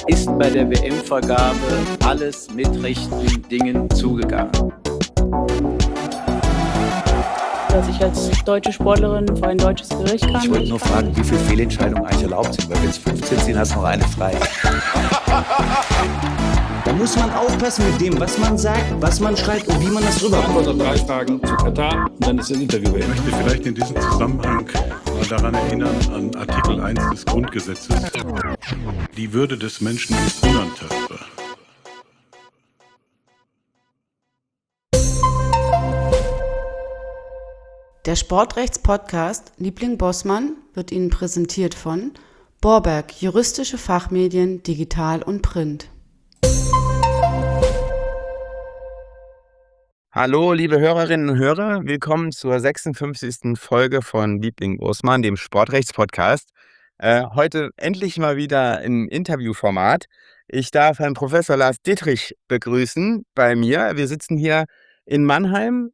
ist bei der WM-Vergabe alles mit rechten Dingen zugegangen. Dass ich als deutsche Sportlerin vor ein deutsches Gericht kann. Ich wollte nur fragen, wie viele Fehlentscheidungen eigentlich erlaubt sind, weil wenn es 15 sind, hast du noch eine frei. Da muss man aufpassen mit dem, was man sagt, was man schreibt und wie man das rüberkommt. Oder 3 Fragen zu Katar und dann ist das Interview beendet. Ich möchte vielleicht in diesem Zusammenhang mal daran erinnern, an Artikel 1 des Grundgesetzes. Die Würde des Menschen ist unantastbar. Der Sportrechts-Podcast Liebling Bossmann wird Ihnen präsentiert von Borberg, juristische Fachmedien, digital und print. Hallo, liebe Hörerinnen und Hörer, willkommen zur 56. Folge von Liebling Bossmann, dem Sportrechts-Podcast. Heute endlich mal wieder im Interviewformat. Ich darf Herrn Professor Lars Dittrich begrüßen bei mir. Wir sitzen hier in Mannheim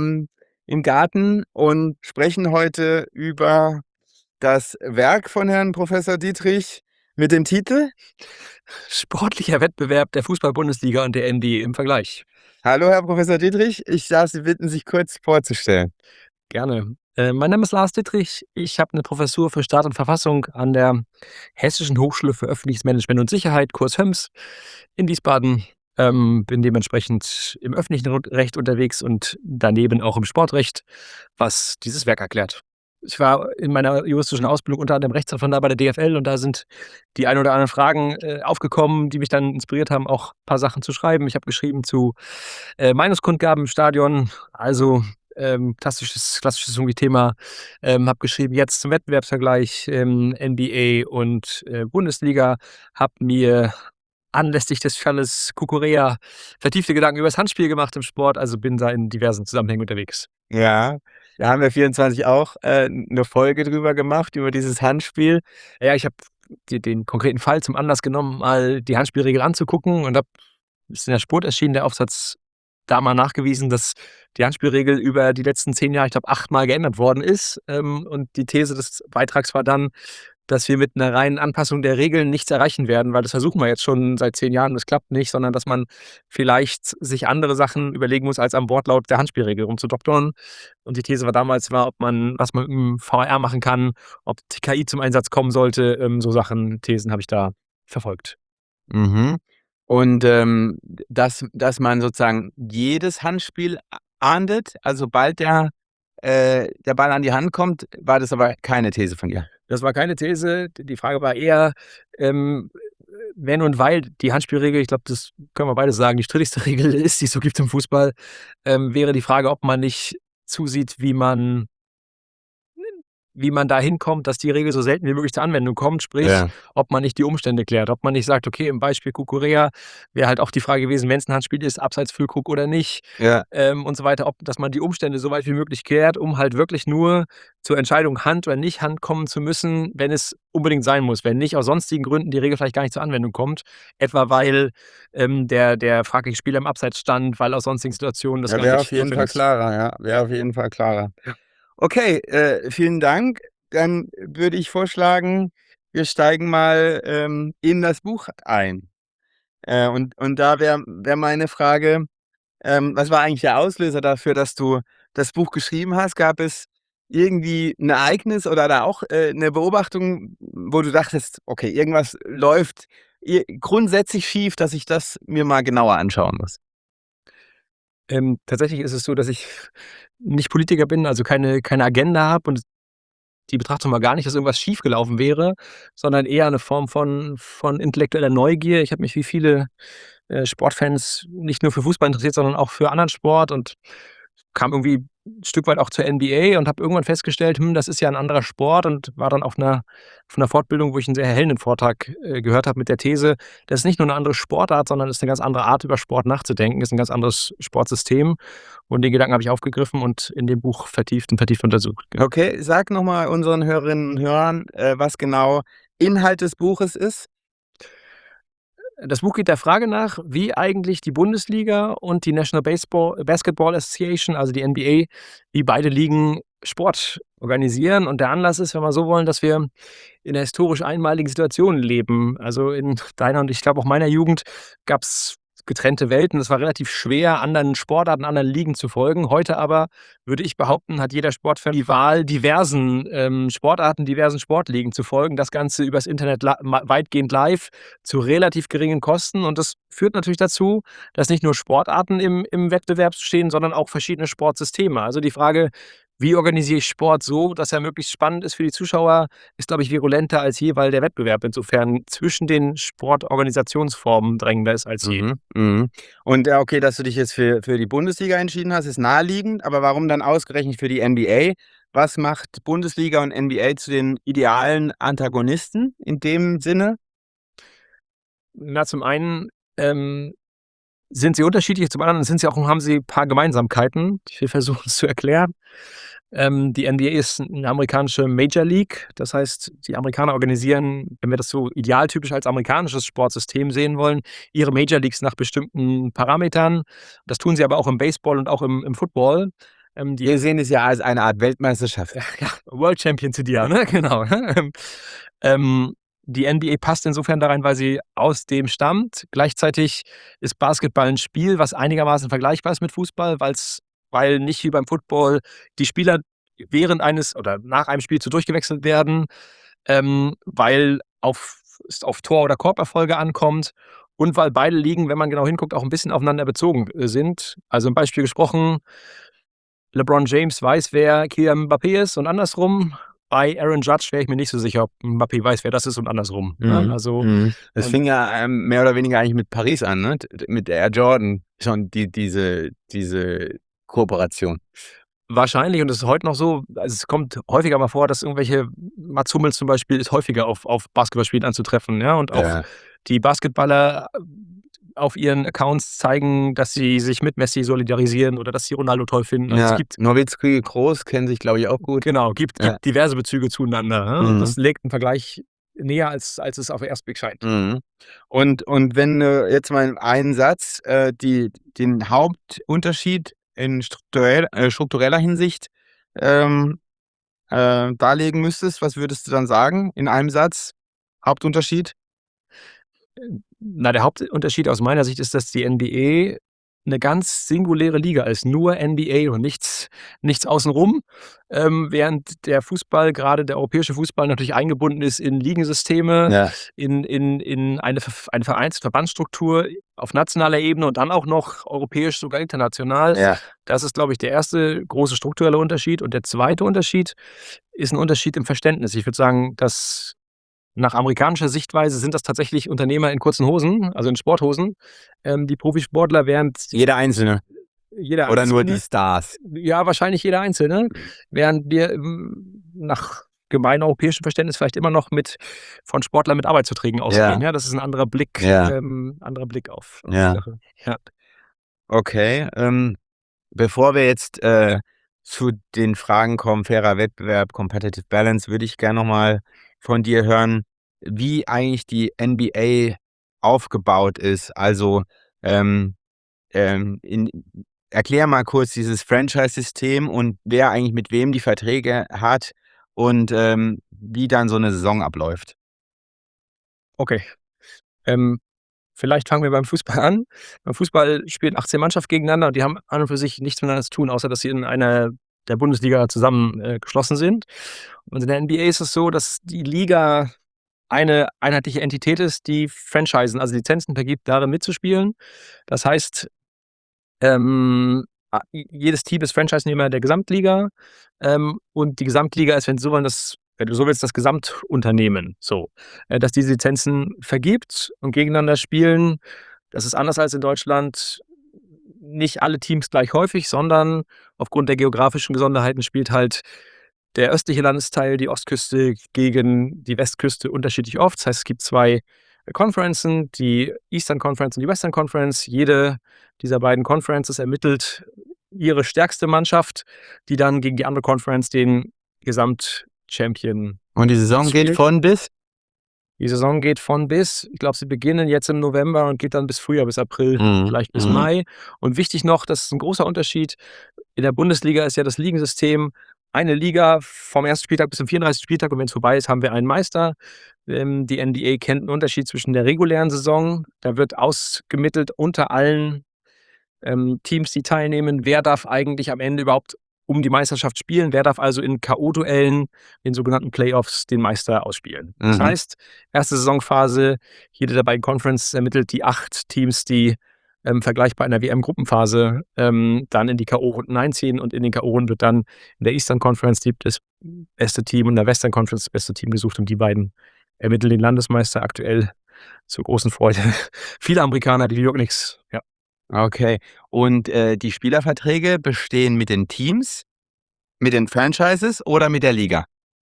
im Garten und sprechen heute über das Werk von Herrn Professor Dittrich mit dem Titel Sportlicher Wettbewerb der Fußball-Bundesliga und der NBA im Vergleich. Hallo, Herr Professor Dittrich. Ich darf Sie bitten, sich kurz vorzustellen. Gerne. Mein Name ist Lars Dittrich. Ich habe eine Professur für Staat und Verfassung an der Hessischen Hochschule für öffentliches Management und Sicherheit, kurz HÖMS, in Wiesbaden. Bin dementsprechend im öffentlichen Recht unterwegs und daneben auch im Sportrecht, was dieses Werk erklärt. Ich war in meiner juristischen Ausbildung unter anderem Rechtsanwalt bei der DFL und da sind die ein oder anderen Fragen aufgekommen, die mich dann inspiriert haben, auch ein paar Sachen zu schreiben. Ich habe geschrieben zu Meinungskundgaben im Stadion, also klassisches irgendwie Thema. Habe geschrieben jetzt zum Wettbewerbsvergleich NBA und Bundesliga. Habe mir anlässlich des Falles Cucurella vertiefte Gedanken über das Handspiel gemacht im Sport, also bin da in diversen Zusammenhängen unterwegs. Ja, da haben wir 24 auch eine Folge drüber gemacht, über dieses Handspiel. Ja, ich habe den konkreten Fall zum Anlass genommen, mal die Handspielregel anzugucken und ist in der Sport erschienen, der Aufsatz da mal nachgewiesen, dass die Handspielregel über die letzten 10 Jahre, ich glaube, 8-mal geändert worden ist. Und die These des Beitrags war dann, dass wir mit einer reinen Anpassung der Regeln nichts erreichen werden, weil das versuchen wir jetzt schon seit 10 Jahren und es klappt nicht, sondern dass man vielleicht sich andere Sachen überlegen muss, als am Wortlaut der Handspielregel rumzudoktern. Und die These war damals, was man mit dem VR machen kann, ob die KI zum Einsatz kommen sollte, so Sachen, Thesen habe ich da verfolgt. Mhm. Und dass man sozusagen jedes Handspiel ahndet, also sobald der Ball an die Hand kommt, war das aber keine These von ihr. Das war keine These. Die Frage war eher, wenn und weil die Handspielregel, ich glaube, das können wir beide sagen, die strittigste Regel ist, die es so gibt im Fußball, wäre die Frage, ob man nicht zusieht, wie man da hinkommt, dass die Regel so selten wie möglich zur Anwendung kommt, sprich, ob man nicht die Umstände klärt, ob man nicht sagt, okay, im Beispiel Cucurella wäre halt auch die Frage gewesen, wenn es ein Handspiel ist, abseits Füllkrug oder nicht, und so weiter, dass man die Umstände so weit wie möglich klärt, um halt wirklich nur zur Entscheidung Hand oder nicht Hand kommen zu müssen, wenn es unbedingt sein muss, wenn nicht aus sonstigen Gründen die Regel vielleicht gar nicht zur Anwendung kommt, etwa weil der fragliche Spieler im Abseits stand, weil aus sonstigen Situationen das wäre auf jeden Fall klarer, wäre auf jeden Fall klarer. Okay, vielen Dank. Dann würde ich vorschlagen, wir steigen mal in das Buch ein. Und da wäre meine Frage, was war eigentlich der Auslöser dafür, dass du das Buch geschrieben hast? Gab es irgendwie ein Ereignis oder da auch eine Beobachtung, wo du dachtest, okay, irgendwas läuft grundsätzlich schief, dass ich das mir mal genauer anschauen muss? Tatsächlich ist es so, dass ich nicht Politiker bin, also keine Agenda habe und die Betrachtung war gar nicht, dass irgendwas schiefgelaufen wäre, sondern eher eine Form von intellektueller Neugier. Ich habe mich wie viele Sportfans nicht nur für Fußball interessiert, sondern auch für anderen Sport und kam irgendwie ein Stück weit auch zur NBA und habe irgendwann festgestellt, das ist ja ein anderer Sport und war dann auf einer Fortbildung, wo ich einen sehr erhellenden Vortrag gehört habe mit der These, das ist nicht nur eine andere Sportart, sondern es ist eine ganz andere Art, über Sport nachzudenken, ist ein ganz anderes Sportsystem und den Gedanken habe ich aufgegriffen und in dem Buch vertieft untersucht. Okay, sag nochmal unseren Hörerinnen und Hörern, was genau Inhalt des Buches ist. Das Buch geht der Frage nach, wie eigentlich die Bundesliga und die National Basketball Association, also die NBA, wie beide Ligen Sport organisieren. Und der Anlass ist, wenn wir so wollen, dass wir in einer historisch einmaligen Situation leben. Also in deiner und ich glaube auch meiner Jugend gab es getrennte Welten. Es war relativ schwer, anderen Sportarten, anderen Ligen zu folgen. Heute aber, würde ich behaupten, hat jeder Sportfan die Wahl, diversen Sportarten, diversen Sportligen zu folgen. Das Ganze übers Internet weitgehend live zu relativ geringen Kosten. Und das führt natürlich dazu, dass nicht nur Sportarten im Wettbewerb stehen, sondern auch verschiedene Sportsysteme. Also die Frage, wie organisiere ich Sport so, dass er möglichst spannend ist für die Zuschauer, ist, glaube ich, virulenter als je, weil der Wettbewerb insofern zwischen den Sportorganisationsformen drängender ist als je. Und okay, dass du dich jetzt für die Bundesliga entschieden hast, ist naheliegend, aber warum dann ausgerechnet für die NBA? Was macht Bundesliga und NBA zu den idealen Antagonisten in dem Sinne? Na, zum einen sind sie unterschiedlich, zum anderen haben sie ein paar Gemeinsamkeiten. Ich will versuchen, es zu erklären. Die NBA ist eine amerikanische Major League. Das heißt, die Amerikaner organisieren, wenn wir das so idealtypisch als amerikanisches Sportsystem sehen wollen, ihre Major Leagues nach bestimmten Parametern. Das tun sie aber auch im Baseball und auch im Football. Wir sehen es ja als eine Art Weltmeisterschaft. Ja, World Champion zu dir, ne? Genau. Die NBA passt insofern da rein, weil sie aus dem stammt. Gleichzeitig ist Basketball ein Spiel, was einigermaßen vergleichbar ist mit Fußball, weil nicht wie beim Football die Spieler während eines oder nach einem Spiel zu durchgewechselt werden, weil es auf Tor- oder Korberfolge ankommt und weil beide Ligen, wenn man genau hinguckt, auch ein bisschen aufeinander bezogen sind. Also ein Beispiel gesprochen, LeBron James weiß, wer Kylian Mbappé ist und andersrum. Bei Aaron Judge wäre ich mir nicht so sicher, ob Mbappé weiß, wer das ist und andersrum. Also, das fing ja mehr oder weniger eigentlich mit Paris an, ne? Mit Air Jordan schon diese Kooperation. Wahrscheinlich, und es ist heute noch so, also es kommt häufiger mal vor, dass irgendwelche, Mats Hummels zum Beispiel, ist häufiger auf Basketballspielen anzutreffen, ja, und auch die Basketballer auf ihren Accounts zeigen, dass sie sich mit Messi solidarisieren oder dass sie Ronaldo toll finden. Also Ja, es gibt, Nowitzki, Groß kennen sich, glaube ich, auch gut. genau, gibt Ja. diverse Bezüge zueinander. Ja? Und das legt einen Vergleich näher, als es auf den ersten Blick scheint. Und wenn du jetzt mal in einen Satz den Hauptunterschied in struktureller Hinsicht darlegen müsstest, was würdest du dann sagen in einem Satz? Hauptunterschied? Na, der Hauptunterschied aus meiner Sicht ist, dass die NBA eine ganz singuläre Liga ist, nur NBA und nichts außenrum, während der Fußball, gerade der europäische Fußball, natürlich eingebunden ist in Ligensysteme, in eine Verbandsstruktur auf nationaler Ebene und dann auch noch europäisch, sogar international. Ja. Das ist, glaube ich, der erste große strukturelle Unterschied. Und der zweite Unterschied ist ein Unterschied im Verständnis. Ich würde sagen, dass nach amerikanischer Sichtweise sind das tatsächlich Unternehmer in kurzen Hosen, also in Sporthosen, die Profisportler, während Jeder Einzelne. Oder nur die Stars. Ja, wahrscheinlich jeder Einzelne, während wir nach gemein europäischem Verständnis vielleicht immer noch von Sportlern mit Arbeitsverträgen ausgehen. Ja, das ist ein anderer Blick, auf die Sache. Ja. Okay, bevor wir jetzt zu den Fragen kommen, fairer Wettbewerb, Competitive Balance, würde ich gerne nochmal von dir hören, wie eigentlich die NBA aufgebaut ist. Also erklär mal kurz dieses Franchise-System und wer eigentlich mit wem die Verträge hat und wie dann so eine Saison abläuft. Okay. Vielleicht fangen wir beim Fußball an. Beim Fußball spielen 18 Mannschaften gegeneinander und die haben an und für sich nichts miteinander zu tun, außer dass sie in einer der Bundesliga zusammen geschlossen sind. Und in der NBA ist es so, dass die Liga eine einheitliche Entität ist, die Franchisen, also Lizenzen vergibt, darin mitzuspielen. Das heißt, jedes Team ist Franchise-Nehmer der Gesamtliga und die Gesamtliga ist, wenn du so willst, das Gesamtunternehmen, so, dass diese Lizenzen vergibt und gegeneinander spielen. Das ist anders als in Deutschland. Nicht alle Teams gleich häufig, sondern aufgrund der geografischen Besonderheiten spielt halt der östliche Landesteil, die Ostküste gegen die Westküste unterschiedlich oft. Das heißt, es gibt 2 Conferences, die Eastern Conference und die Western Conference. Jede dieser beiden Conferences ermittelt ihre stärkste Mannschaft, die dann gegen die andere Conference den Gesamtchampion. Und die Saison geht von bis? Die Saison geht von bis. Ich glaube, sie beginnen jetzt im November und geht dann bis Frühjahr, bis April, vielleicht bis Mai. Und wichtig noch, das ist ein großer Unterschied. In der Bundesliga ist ja das Ligensystem eine Liga vom ersten Spieltag bis zum 34. Spieltag und wenn es vorbei ist, haben wir einen Meister. Die NBA kennt einen Unterschied zwischen der regulären Saison. Da wird ausgemittelt unter allen Teams, die teilnehmen, wer darf eigentlich am Ende überhaupt um die Meisterschaft spielen, wer darf also in K.O.-Duellen, in sogenannten Playoffs, den Meister ausspielen. Das heißt, erste Saisonphase, jede der beiden Conferences ermittelt die 8 Teams, die vergleichbar in der WM-Gruppenphase dann in die K.O.-Runden einziehen und in den K.O.-Runden wird dann in der Eastern Conference das beste Team und in der Western Conference das beste Team gesucht und die beiden ermitteln den Landesmeister aktuell zur großen Freude. Viele Amerikaner, die New York Knicks, ja. Okay. Und die Spielerverträge bestehen mit den Teams, mit den Franchises oder mit der Liga?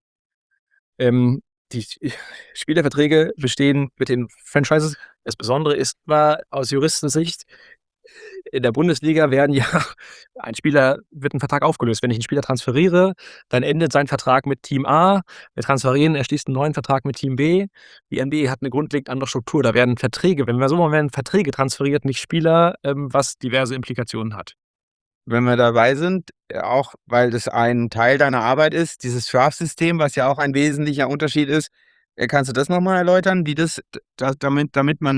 Die Spielerverträge bestehen mit den Franchises. Das Besondere ist aber aus Juristensicht, in der Bundesliga wird ein Vertrag aufgelöst. Wenn ich einen Spieler transferiere, dann endet sein Vertrag mit Team A. Wir transferieren, er schließt einen neuen Vertrag mit Team B. Die NBA hat eine grundlegend andere Struktur. Da werden Verträge, werden Verträge transferiert, nicht Spieler, was diverse Implikationen hat. Wenn wir dabei sind, auch weil das ein Teil deiner Arbeit ist, dieses Draft-System, was ja auch ein wesentlicher Unterschied ist. Kannst du das nochmal erläutern, damit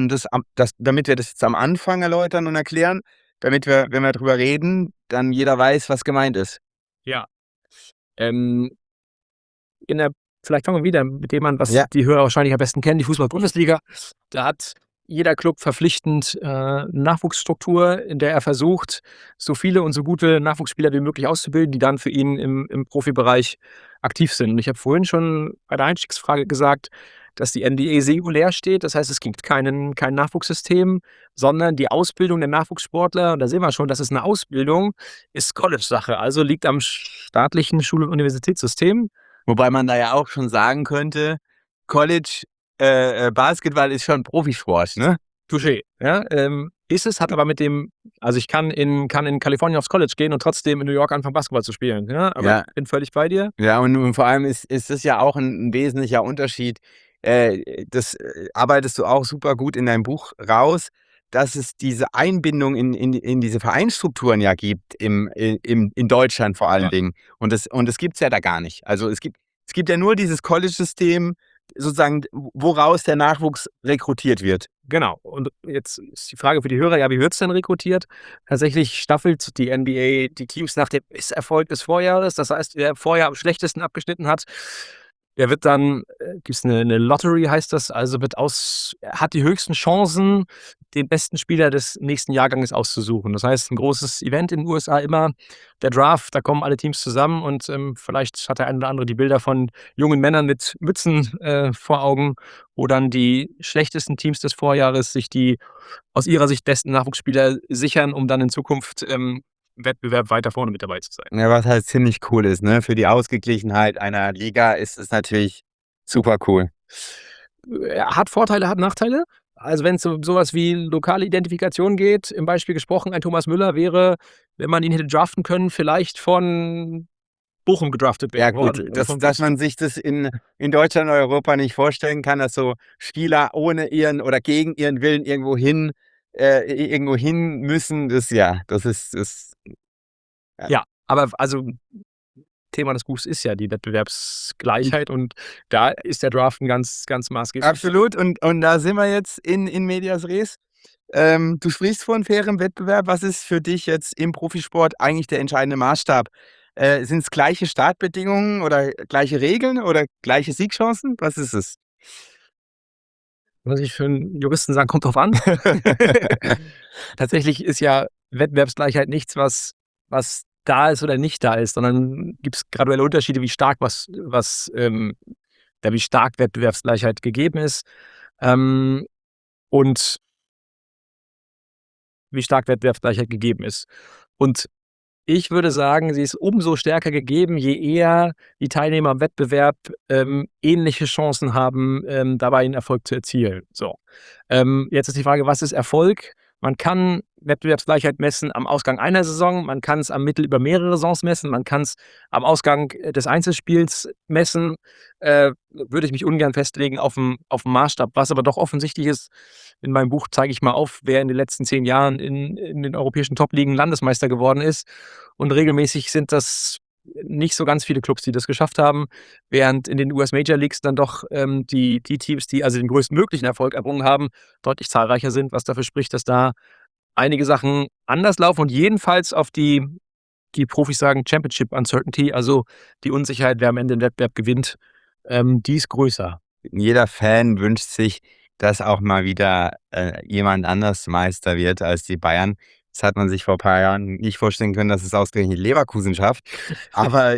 wir das jetzt am Anfang erläutern und erklären, damit wir, wenn wir drüber reden, dann jeder weiß, was gemeint ist? Ja. Vielleicht fangen wir wieder mit dem an, was die Hörer wahrscheinlich am besten kennen, die Fußball-Bundesliga. Da hat jeder Club verpflichtend Nachwuchsstruktur, in der er versucht, so viele und so gute Nachwuchsspieler wie möglich auszubilden, die dann für ihn im Profibereich aktiv sind. Und ich habe vorhin schon bei der Einstiegsfrage gesagt, dass die NBA singulär steht. Das heißt, es gibt kein Nachwuchssystem, sondern die Ausbildung der Nachwuchssportler, und da sehen wir schon, das ist eine Ausbildung, ist College-Sache, also liegt am staatlichen Schul- und Universitätssystem. Wobei man da ja auch schon sagen könnte, College Basketball ist schon Profisport, ne? Touché, ja. Ist es, hat aber also ich kann in Kalifornien aufs College gehen und trotzdem in New York anfangen, Basketball zu spielen. Ja, aber ich bin völlig bei dir. Ja, und vor allem ist das ja auch ein wesentlicher Unterschied. Das arbeitest du auch super gut in deinem Buch raus, dass es diese Einbindung in diese Vereinsstrukturen ja gibt, in Deutschland vor allen Dingen. Und das gibt es ja da gar nicht. Also es gibt ja nur dieses College-System, sozusagen, woraus der Nachwuchs rekrutiert wird. Genau. Und jetzt ist die Frage für die Hörer, wie wird es denn rekrutiert? Tatsächlich staffelt die NBA die Teams nach dem Misserfolg des Vorjahres. Das heißt, wer im Vorjahr am schlechtesten abgeschnitten hat, der wird dann, gibt es eine Lottery, heißt das, also hat die höchsten Chancen, den besten Spieler des nächsten Jahrganges auszusuchen. Das heißt, ein großes Event in den USA immer, der Draft, da kommen alle Teams zusammen und vielleicht hat der eine oder andere die Bilder von jungen Männern mit Mützen vor Augen, wo dann die schlechtesten Teams des Vorjahres sich die aus ihrer Sicht besten Nachwuchsspieler sichern, um dann in Zukunft im Wettbewerb weiter vorne mit dabei zu sein. Ja, was halt ziemlich cool ist, ne? Für die Ausgeglichenheit einer Liga ist es natürlich super cool. Hat Vorteile, hat Nachteile. Also wenn es um sowas wie lokale Identifikation geht, im Beispiel gesprochen, ein Thomas Müller wäre, wenn man ihn hätte draften können, vielleicht von Bochum gedraftet werden. Ja gut, dass man sich das in Deutschland und Europa nicht vorstellen kann, dass so Spieler ohne ihren oder gegen ihren Willen irgendwo hin müssen, das ist. Ja, aber also Thema des Buchs ist ja die Wettbewerbsgleichheit und da ist der Draft ein ganz, ganz maßgeblich. Absolut, und da sind wir jetzt in medias res. Du sprichst von fairem Wettbewerb. Was ist für dich jetzt im Profisport eigentlich der entscheidende Maßstab? Sind es gleiche Startbedingungen oder gleiche Regeln oder gleiche Siegchancen? Was ist es? Was ich für einen Juristen sagen, kommt drauf an. Tatsächlich ist ja Wettbewerbsgleichheit nichts, was da ist oder nicht da ist, sondern gibt es graduelle Unterschiede, wie stark wie stark Wettbewerbsgleichheit gegeben ist und wie stark Wettbewerbsgleichheit gegeben ist. Und ich würde sagen, sie ist umso stärker gegeben, je eher die Teilnehmer am Wettbewerb ähnliche Chancen haben, dabei einen Erfolg zu erzielen. So. Jetzt ist die Frage, was ist Erfolg? Man kann Wettbewerbsgleichheit messen am Ausgang einer Saison, man kann es am Mittel über mehrere Saisons messen, man kann es am Ausgang des Einzelspiels messen. Würde ich mich ungern festlegen auf dem Maßstab. Was aber doch offensichtlich ist, in meinem Buch zeige ich mal auf, wer in den letzten 10 Jahren in den europäischen Top-Ligen Landesmeister geworden ist. Und regelmäßig sind das nicht so ganz viele Clubs, die das geschafft haben, während in den US Major Leagues dann doch die Teams, die also den größtmöglichen Erfolg errungen haben, deutlich zahlreicher sind, was dafür spricht, dass da einige Sachen anders laufen und jedenfalls auf die Profis sagen Championship Uncertainty, also die Unsicherheit, wer am Ende den Wettbewerb gewinnt, die ist größer. Jeder Fan wünscht sich, dass auch mal wieder jemand anders Meister wird als die Bayern. Das hat man sich vor ein paar Jahren nicht vorstellen können, dass es ausgerechnet Leverkusen schafft. Aber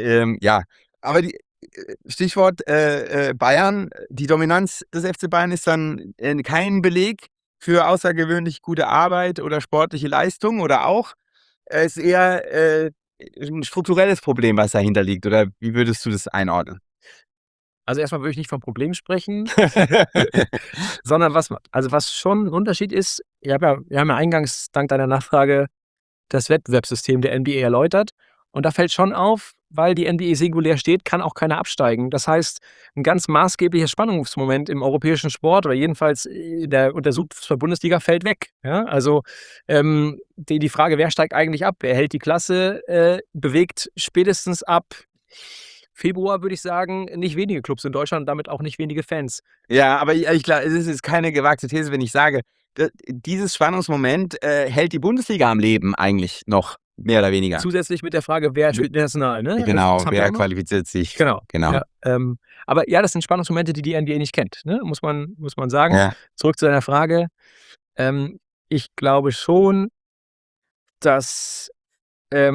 Stichwort Bayern, die Dominanz des FC Bayern ist dann kein Beleg für außergewöhnlich gute Arbeit oder sportliche Leistung oder auch? Es ist eher ein strukturelles Problem, was dahinter liegt. Oder wie würdest du das einordnen? Also erstmal würde ich nicht vom Problem sprechen, sondern was schon ein Unterschied ist, wir haben ja eingangs dank deiner Nachfrage das Wettbewerbssystem der NBA erläutert und da fällt schon auf, weil die NBA singulär steht, kann auch keiner absteigen. Das heißt, ein ganz maßgebliches Spannungsmoment im europäischen Sport oder jedenfalls in der Fußball-Bundesliga fällt weg. Ja? Also die Frage, wer steigt eigentlich ab, wer hält die Klasse, bewegt spätestens ab Februar, würde ich sagen, nicht wenige Clubs in Deutschland und damit auch nicht wenige Fans. Ja, aber ich glaube, es ist keine gewagte These, wenn ich sage, dieses Spannungsmoment hält die Bundesliga am Leben eigentlich noch, mehr oder weniger. Zusätzlich mit der Frage, wer spielt international, ne? Genau, wer qualifiziert sich. Genau. Ja, aber ja, das sind Spannungsmomente, die NBA nicht kennt, ne? Muss man sagen. Ja. Zurück zu deiner Frage. Ich glaube schon, dass der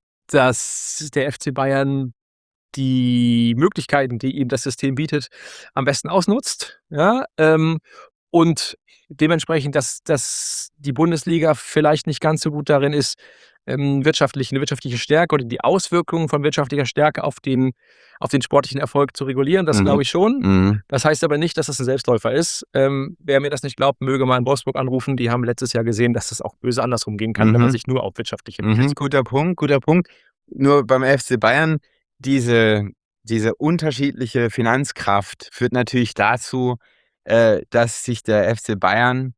FC Bayern die Möglichkeiten, die ihm das System bietet, am besten ausnutzt. Ja? Und dementsprechend, dass die Bundesliga vielleicht nicht ganz so gut darin ist, eine wirtschaftliche Stärke oder die Auswirkungen von wirtschaftlicher Stärke auf den sportlichen Erfolg zu regulieren. Das glaube ich schon. Das heißt aber nicht, dass das ein Selbstläufer ist. Wer mir das nicht glaubt, möge mal in Wolfsburg anrufen. Die haben letztes Jahr gesehen, dass das auch böse andersrum gehen kann, wenn man sich nur auf wirtschaftliche Guter Punkt. Nur beim FC Bayern diese unterschiedliche Finanzkraft führt natürlich dazu, dass sich der FC Bayern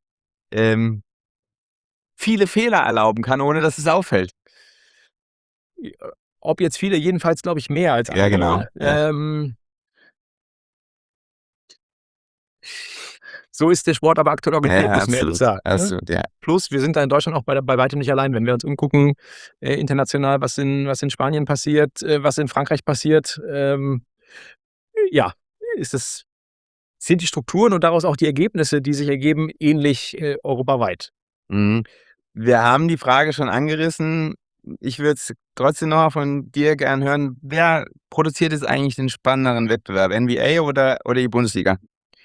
viele Fehler erlauben kann, ohne dass es auffällt. Ob jetzt viele, jedenfalls glaube ich mehr als andere. Ja, genau. So ist der Sport aber aktuell organisiert, muss man ehrlich sagen. Absolut, ja. Plus, wir sind da in Deutschland auch bei weitem nicht allein. Wenn wir uns umgucken, international, was in Spanien passiert, was in Frankreich passiert, sind die Strukturen und daraus auch die Ergebnisse, die sich ergeben, ähnlich europaweit. Wir haben die Frage schon angerissen. Ich würde es trotzdem noch von dir gern hören. Wer produziert jetzt eigentlich den spannenderen Wettbewerb? NBA oder die Bundesliga?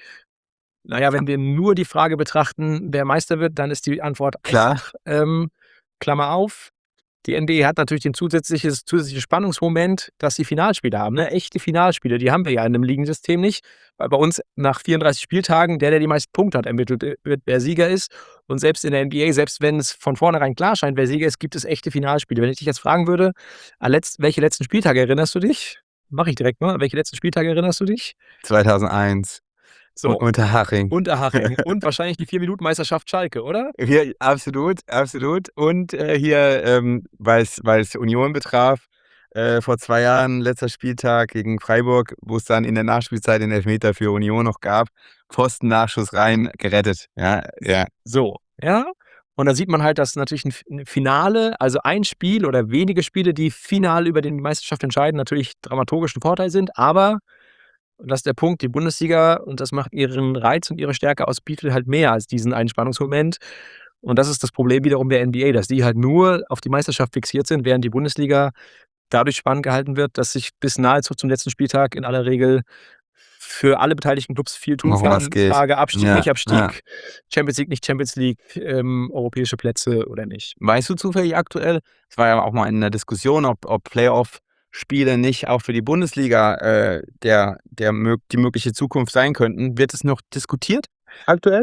Naja, wenn wir nur die Frage betrachten, wer Meister wird, dann ist die Antwort klar. Klammer auf. Die NBA hat natürlich den zusätzliche Spannungsmoment, dass sie Finalspiele haben. Ne? Echte Finalspiele, die haben wir ja in einem Ligensystem nicht. Weil bei uns nach 34 Spieltagen der die meisten Punkte hat, ermittelt wird, wer Sieger ist. Und selbst in der NBA, selbst wenn es von vornherein klar scheint, wer Sieger ist, gibt es echte Finalspiele. Wenn ich dich jetzt fragen würde, welche letzten Spieltage erinnerst du dich? Mache ich direkt mal. Welche letzten Spieltage erinnerst du dich? 2001. So. Unterhaching. Und wahrscheinlich die 4-Minuten-Meisterschaft Schalke, oder? Ja, absolut. Und hier, weil es Union betraf, vor 2 Jahren, letzter Spieltag gegen Freiburg, wo es dann in der Nachspielzeit den Elfmeter für Union noch gab, Pfostennachschuss rein, gerettet. Ja. So, ja. Und da sieht man halt, dass natürlich ein Finale, also ein Spiel oder wenige Spiele, die final über die Meisterschaft entscheiden, natürlich dramaturgischen Vorteil sind, aber und das ist der Punkt, die Bundesliga, und das macht ihren Reiz und ihre Stärke aus, bietet halt mehr als diesen Einspannungsmoment. Und das ist das Problem wiederum der NBA, dass die halt nur auf die Meisterschaft fixiert sind, während die Bundesliga dadurch spannend gehalten wird, dass sich bis nahezu zum letzten Spieltag in aller Regel für alle beteiligten Clubs viel tun kann. Frage Abstieg, nicht Abstieg, Champions League, nicht Champions League, europäische Plätze oder nicht. Weißt du zufällig aktuell, es war ja auch mal in der Diskussion, ob Playoff-Spiele nicht auch für die Bundesliga die mögliche Zukunft sein könnten. Wird es noch diskutiert aktuell?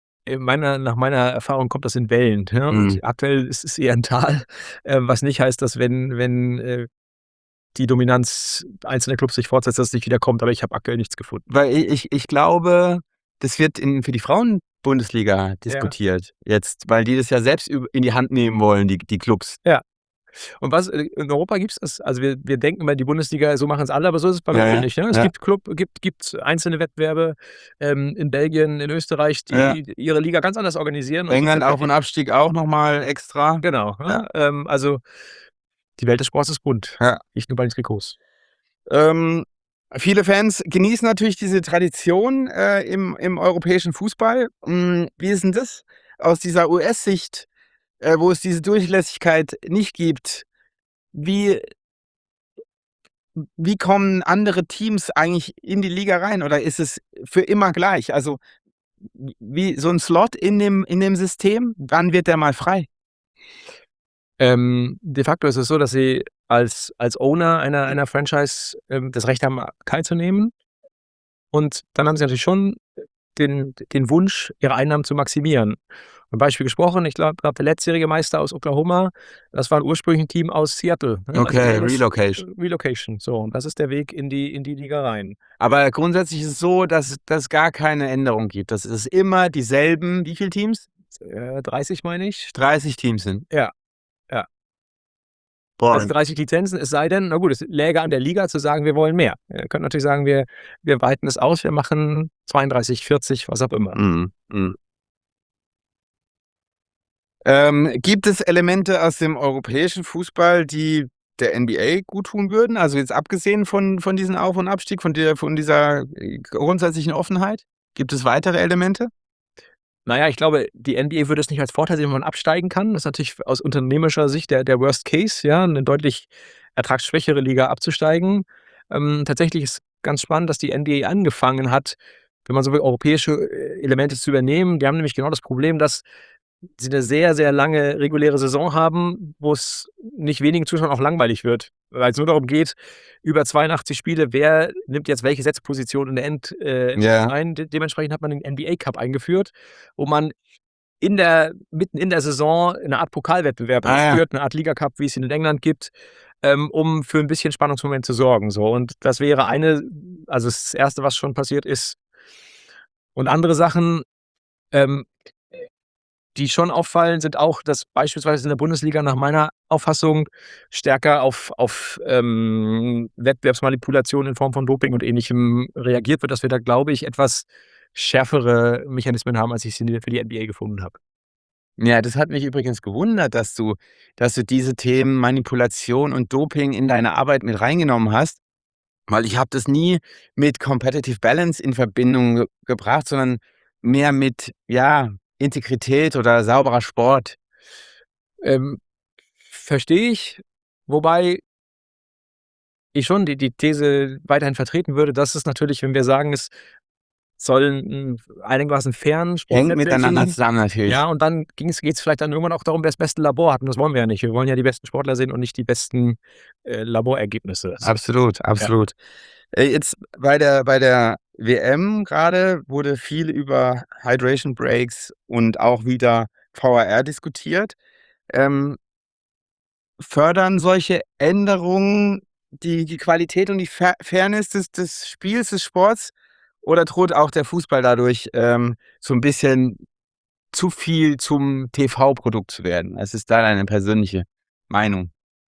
Nach meiner Erfahrung kommt das in Wellen. Ja? Und aktuell ist es eher ein Tal, was nicht heißt, dass wenn die Dominanz einzelner Clubs sich fortsetzt, dass es nicht wiederkommt, aber ich habe aktuell nichts gefunden. Weil ich glaube, das wird für die Frauen-Bundesliga diskutiert jetzt, weil die das ja selbst in die Hand nehmen wollen, die Clubs. Ja. Und was in Europa gibt es, also wir denken immer, die Bundesliga, so machen es alle, aber so ist es bei Ja, weitem ja. nicht. Ne? Es Ja. gibt einzelne Wettbewerbe in Belgien, in Österreich, die ihre Liga ganz anders organisieren. Und England Auf- und Abstieg auch nochmal extra. Genau. Ne? Also die Welt des Sports ist bunt, Ja. nicht nur bei den Trikots. Viele Fans genießen natürlich diese Tradition im europäischen Fußball. Wie ist denn das aus dieser US-Sicht, wo es diese Durchlässigkeit nicht gibt? Wie kommen andere Teams eigentlich in die Liga rein oder ist es für immer gleich? Also wie so ein Slot in dem System, wann wird der mal frei? De facto ist es so, dass sie als Owner einer Franchise das Recht haben, teilzunehmen. Und dann haben sie natürlich schon den Wunsch, ihre Einnahmen zu maximieren. Ein Beispiel gesprochen, ich glaube, der letztjährige Meister aus Oklahoma, das war ursprünglich ein Team aus Seattle. Ne? Okay, Also Relocation. Relocation, so. Und das ist der Weg in die Liga rein. Aber grundsätzlich ist es so, dass es gar keine Änderung gibt. Das ist immer dieselben, wie viele Teams? 30 meine ich. 30 Teams sind. Ja. Boah. Also 30 Lizenzen, es sei denn, na gut, es läge an der Liga zu sagen, wir wollen mehr. Wir können natürlich sagen, wir weiten es aus, wir machen 32, 40, was auch immer. Gibt es Elemente aus dem europäischen Fußball, die der NBA gut tun würden? Also jetzt abgesehen von diesem Auf- und Abstieg, von dieser grundsätzlichen Offenheit? Gibt es weitere Elemente? Naja, ich glaube, die NBA würde es nicht als Vorteil sehen, wenn man absteigen kann. Das ist natürlich aus unternehmerischer Sicht der Worst Case, ja, eine deutlich ertragsschwächere Liga abzusteigen. Tatsächlich ist ganz spannend, dass die NBA angefangen hat, wenn man so will, europäische Elemente zu übernehmen. Die haben nämlich genau das Problem, dass sie eine sehr, sehr lange reguläre Saison haben, wo es nicht wenigen Zuschauern auch langweilig wird. Weil es nur darum geht, über 82 Spiele, wer nimmt jetzt welche Setzposition in der ein. Dementsprechend hat man den NBA Cup eingeführt, wo man mitten in der Saison eine Art Pokalwettbewerb führt, eine Art Liga Cup, wie es ihn in England gibt, um für ein bisschen Spannungsmoment zu sorgen. So. Und das wäre also das Erste, was schon passiert ist. Und andere Sachen, die schon auffallen, sind auch, dass beispielsweise in der Bundesliga nach meiner Auffassung stärker auf Wettbewerbsmanipulation in Form von Doping und Ähnlichem reagiert wird, dass wir da, glaube ich, etwas schärfere Mechanismen haben, als ich sie für die NBA gefunden habe. Ja, das hat mich übrigens gewundert, dass du diese Themen Manipulation und Doping in deine Arbeit mit reingenommen hast, weil ich habe das nie mit Competitive Balance in Verbindung gebracht, sondern mehr mit, Integrität oder sauberer Sport. Verstehe ich, wobei ich schon die These weiterhin vertreten würde, dass es natürlich, wenn wir sagen, es soll einen einigermaßen fairen Hängt miteinander zusammen natürlich. Ja, und dann geht's vielleicht dann irgendwann auch darum, wer das beste Labor hat. Und das wollen wir ja nicht. Wir wollen ja die besten Sportler sehen und nicht die besten Laborergebnisse. Absolut. Jetzt bei der WM gerade wurde viel über Hydration Breaks und auch wieder VAR diskutiert. Fördern solche Änderungen die Qualität und die Fairness des Spiels, des Sports? Oder droht auch der Fußball dadurch so ein bisschen zu viel zum TV-Produkt zu werden? Was ist da deine persönliche Meinung?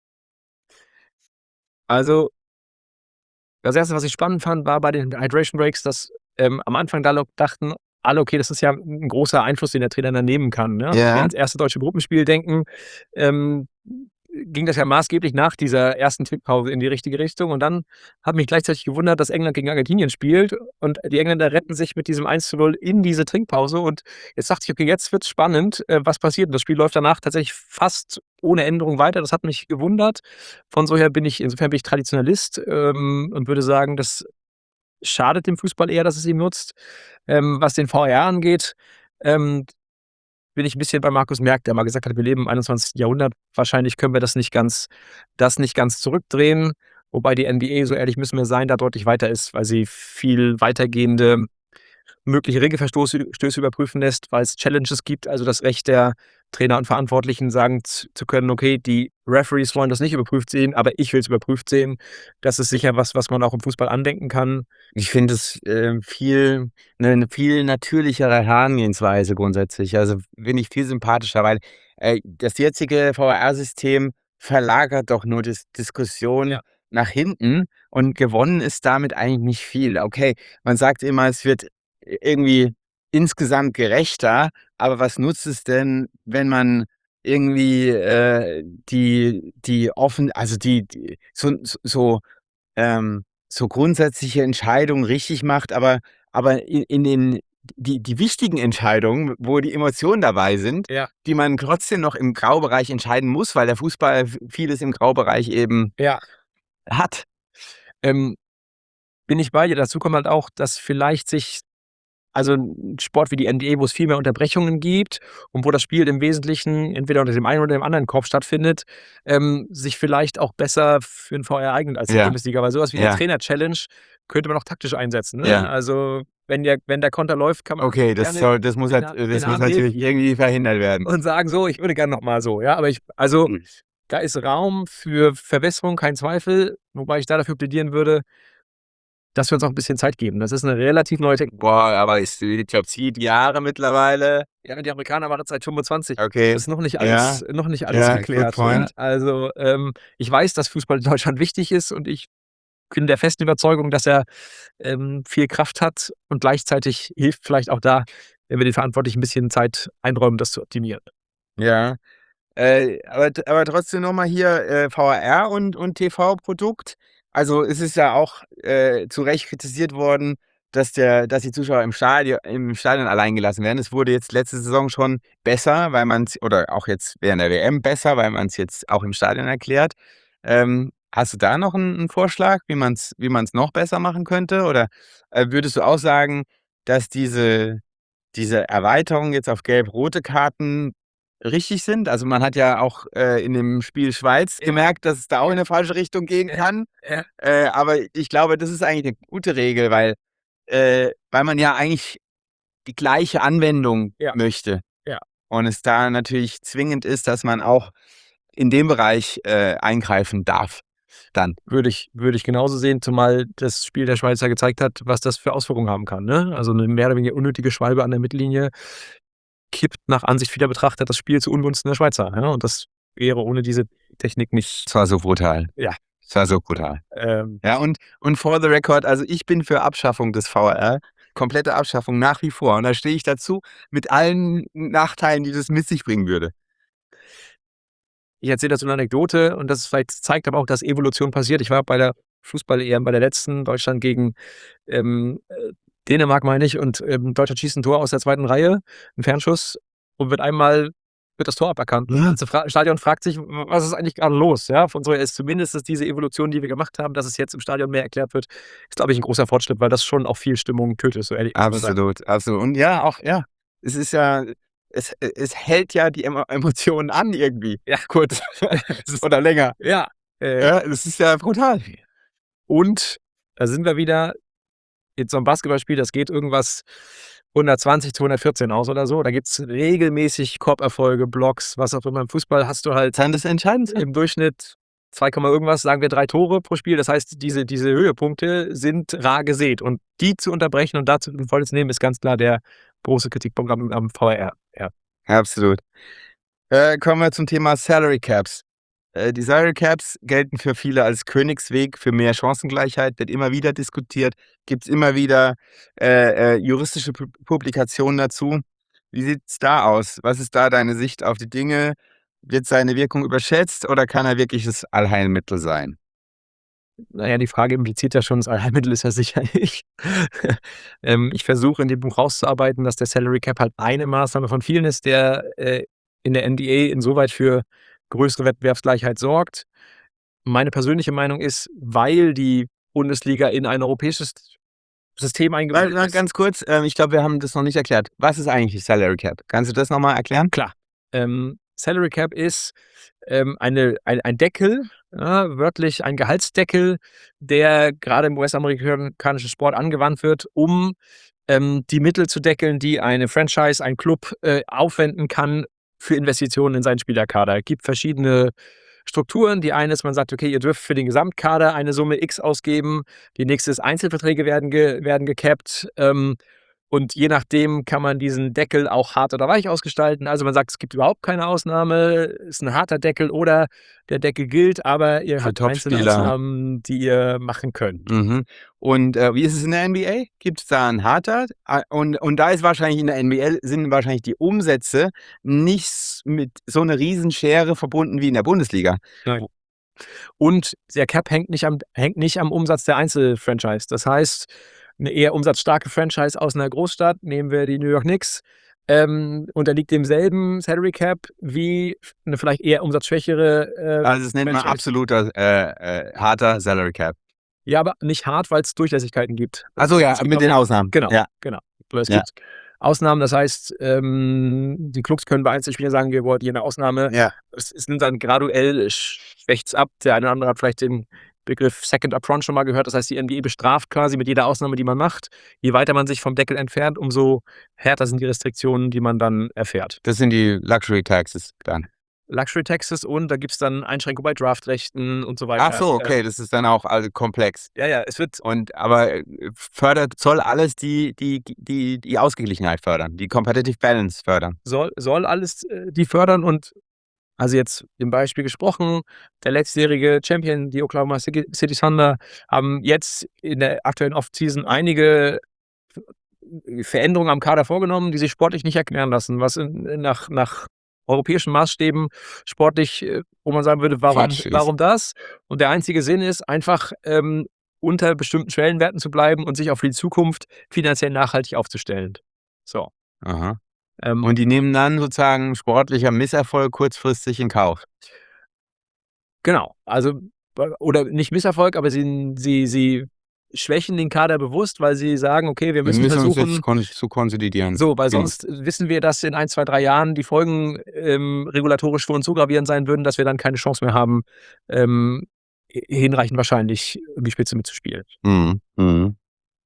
Also, das Erste, was ich spannend fand, war bei den Hydration Breaks, dass am Anfang da dachten alle, okay, das ist ja ein großer Einfluss, den der Trainer dann nehmen kann. Ne? Wenn wir ans erste deutsche Gruppenspiel denken, ging das ja maßgeblich nach dieser ersten Trickpause in die richtige Richtung. Und dann hat mich gleichzeitig gewundert, dass England gegen Argentinien spielt und die Engländer retten sich mit diesem 1:0 in diese Trinkpause. Und jetzt dachte ich, okay, jetzt wird's spannend, was passiert. Und das Spiel läuft danach tatsächlich fast ohne Änderung weiter. Das hat mich gewundert. Insofern bin ich Traditionalist und würde sagen, das schadet dem Fußball eher, dass es ihm nutzt. Was den VAR angeht, bin ich ein bisschen bei Markus Merck, der mal gesagt hat, wir leben im 21. Jahrhundert. Wahrscheinlich können wir das nicht ganz zurückdrehen. Wobei die NBA, so ehrlich müssen wir sein, da deutlich weiter ist, weil sie viel weitergehende mögliche Regelverstöße überprüfen lässt, weil es Challenges gibt, also das Recht der Trainer und Verantwortlichen sagen zu können, okay, die Referees wollen das nicht überprüft sehen, aber ich will es überprüft sehen. Das ist sicher was man auch im Fußball andenken kann. Ich finde es eine viel natürlichere Herangehensweise grundsätzlich. Also finde ich viel sympathischer, weil das jetzige VAR-System verlagert doch nur die Diskussion nach hinten und gewonnen ist damit eigentlich nicht viel. Okay, man sagt immer, es wird irgendwie insgesamt gerechter, aber was nutzt es denn, wenn man irgendwie so grundsätzliche Entscheidungen richtig macht, aber in den die wichtigen Entscheidungen, wo die Emotionen dabei sind, die man trotzdem noch im Graubereich entscheiden muss, weil der Fußball vieles im Graubereich eben hat. Bin ich bei dir. Dazu kommt halt auch, dass vielleicht also ein Sport wie die NBA, wo es viel mehr Unterbrechungen gibt und wo das Spiel im Wesentlichen entweder unter dem einen oder dem anderen Kopf stattfindet, sich vielleicht auch besser für den VR eignet als die Bundesliga. Weil sowas wie eine Trainer-Challenge könnte man auch taktisch einsetzen. Ne? Ja. Also wenn der Konter läuft, kann man Okay, das muss natürlich irgendwie verhindert werden. und sagen, so, ich würde gerne nochmal so. Ja, aber da ist Raum für Verbesserung, kein Zweifel, wobei ich da dafür plädieren würde, dass wir uns auch ein bisschen Zeit geben. Das ist eine relativ neue Technik. Boah, aber ist die Job 7 Jahre mittlerweile? Ja, die Amerikaner waren seit 25. Okay. Das ist noch nicht alles geklärt. good point. Also ich weiß, dass Fußball in Deutschland wichtig ist und ich bin der festen Überzeugung, dass er viel Kraft hat und gleichzeitig hilft vielleicht auch da, wenn wir den Verantwortlichen ein bisschen Zeit einräumen, das zu optimieren. Ja. Aber trotzdem nochmal hier VR und TV-Produkt. Also es ist ja auch zu Recht kritisiert worden, dass die Zuschauer im Stadion allein gelassen werden. Es wurde jetzt letzte Saison schon besser, oder auch jetzt während der WM besser, weil man es jetzt auch im Stadion erklärt. Hast du da noch einen Vorschlag, wie man es noch besser machen könnte? Oder würdest du auch sagen, dass diese Erweiterung jetzt auf gelb-rote Karten richtig sind? Also man hat ja auch in dem Spiel Schweiz gemerkt, dass es da auch in eine falsche Richtung gehen kann. Aber ich glaube, das ist eigentlich eine gute Regel, weil man ja eigentlich die gleiche Anwendung möchte. Ja. Und es da natürlich zwingend ist, dass man auch in dem Bereich eingreifen darf. Dann. Würde ich genauso sehen, zumal das Spiel der Schweizer gezeigt hat, was das für Auswirkungen haben kann. Ne? Also eine mehr oder weniger unnötige Schwalbe an der Mittellinie kippt nach Ansicht vieler Betrachter das Spiel zu Ungunsten der Schweizer. Ja? Und das wäre ohne diese Technik nicht. Es war so brutal. Ja. Es war so brutal. Ja, und for the record, also ich bin für Abschaffung des VR. Komplette Abschaffung nach wie vor. Und da stehe ich dazu mit allen Nachteilen, die das mit sich bringen würde. Ich erzähle dazu eine Anekdote und das vielleicht zeigt aber auch, dass Evolution passiert. Ich war bei der Fußball-EM, bei der letzten, Deutschland gegen Dänemark, meine ich, und Deutschland schießt ein Tor aus der zweiten Reihe, ein Fernschuss, und wird das Tor aberkannt. Das Stadion fragt sich, was ist eigentlich gerade los? Ja, von so ist zumindest diese Evolution, die wir gemacht haben, dass es jetzt im Stadion mehr erklärt wird, ist, glaube ich, ein großer Fortschritt, weil das schon auch viel Stimmung tötet, so ehrlich. Absolut. Und es ist ja, es hält ja die Emotionen an irgendwie. Ja, kurz. Oder länger. Ja. Das ist ja brutal. Und da sind wir wieder jetzt so ein Basketballspiel, das geht irgendwas 120, 214 aus oder so. Da gibt es regelmäßig Korberfolge, Blocks, was auch immer. Im Fußball hast du halt das entscheidend im Durchschnitt 2, irgendwas, sagen wir 3 Tore pro Spiel. Das heißt, diese Höhepunkte sind rar gesät. Und die zu unterbrechen und dazu in Folge zu nehmen, ist ganz klar der große Kritikpunkt am VR. Ja. Absolut. Kommen wir zum Thema Salary Caps. Die Salary Caps gelten für viele als Königsweg für mehr Chancengleichheit, wird immer wieder diskutiert, gibt es immer wieder juristische Publikationen dazu. Wie sieht es da aus? Was ist da deine Sicht auf die Dinge? Wird seine Wirkung überschätzt oder kann er wirklich das Allheilmittel sein? Naja, die Frage impliziert ja schon, das Allheilmittel ist ja sicher ich. Ich versuche in dem Buch rauszuarbeiten, dass der Salary Cap halt eine Maßnahme von vielen ist, der in der NBA insoweit für größere Wettbewerbsgleichheit sorgt. Meine persönliche Meinung ist, weil die Bundesliga in ein europäisches System eingebaut ist. Ganz kurz, ich glaube, wir haben das noch nicht erklärt. Was ist eigentlich Salary Cap? Kannst du das nochmal erklären? Klar. Salary Cap ist ein Deckel, wörtlich ein Gehaltsdeckel, der gerade im US-amerikanischen Sport angewandt wird, um die Mittel zu deckeln, die eine Franchise, ein Club aufwenden kann für Investitionen in seinen Spielerkader. Es gibt verschiedene Strukturen. Die eine ist, man sagt, okay, ihr dürft für den Gesamtkader eine Summe X ausgeben. Die nächste ist, Einzelverträge werden gecapped. Und je nachdem kann man diesen Deckel auch hart oder weich ausgestalten. Also man sagt, es gibt überhaupt keine Ausnahme, ist ein harter Deckel oder der Deckel gilt, aber ihr habt einzelne Topspieler. Ausnahmen, die ihr machen könnt. Mhm. Und wie ist es in der NBA? Gibt es da einen harter? Und da ist wahrscheinlich in der NBA sind wahrscheinlich die Umsätze nicht mit so einer Riesenschere verbunden wie in der Bundesliga. Nein. Und der Cap hängt nicht am Umsatz der Einzelfranchise. Das heißt, eine eher umsatzstarke Franchise aus einer Großstadt, nehmen wir die New York Knicks, unterliegt demselben Salary Cap wie eine vielleicht eher umsatzschwächere Also das nennt man Franchise. absoluter harter Salary Cap. Ja, aber nicht hart, weil es Durchlässigkeiten gibt. Also ja, Es gibt mit auch- den Ausnahmen. Genau, Ja. genau. Aber es Ja. gibt Ausnahmen, das heißt, die Clubs können bei Einzelspielern sagen, wir wollen hier eine Ausnahme. Ja. Es nimmt dann graduell, schwächt's ab. Der eine oder andere hat vielleicht den Begriff Second Apron schon mal gehört. Das heißt, die NBA bestraft quasi mit jeder Ausnahme, die man macht. Je weiter man sich vom Deckel entfernt, umso härter sind die Restriktionen, die man dann erfährt. Das sind die Luxury Taxes dann. Luxury Taxes und da gibt es dann Einschränkungen bei Draftrechten und so weiter. Ach so, okay, das ist dann auch also komplex. Ja, es wird Aber soll alles die Ausgeglichenheit fördern, die Competitive Balance fördern. soll alles die fördern und also jetzt im Beispiel gesprochen, der letztjährige Champion, die Oklahoma City Thunder, haben jetzt in der aktuellen Offseason einige Veränderungen am Kader vorgenommen, die sich sportlich nicht erklären lassen, was nach europäischen Maßstäben sportlich, wo man sagen würde, Quatsch ist. warum das? Und der einzige Sinn ist einfach, unter bestimmten Schwellenwerten zu bleiben und sich auch für die Zukunft finanziell nachhaltig aufzustellen. So. Aha. Und die nehmen dann sozusagen sportlicher Misserfolg kurzfristig in Kauf. Genau, also oder nicht Misserfolg, aber sie schwächen den Kader bewusst, weil sie sagen, okay, wir müssen uns versuchen, jetzt zu konsolidieren. so, weil Genau. sonst wissen wir, dass in 1, 2, 3 Jahren die Folgen regulatorisch für uns so gravierend sein würden, dass wir dann keine Chance mehr haben, hinreichend wahrscheinlich um die Spitze mitzuspielen. Mhm. Mhm.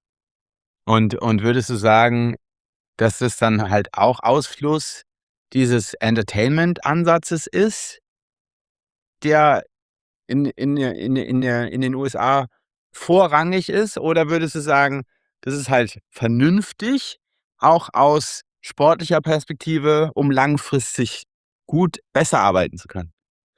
Und würdest du sagen, dass das dann halt auch Ausfluss dieses Entertainment-Ansatzes ist, der in den USA vorrangig ist? Oder würdest du sagen, das ist halt vernünftig, auch aus sportlicher Perspektive, um langfristig besser arbeiten zu können?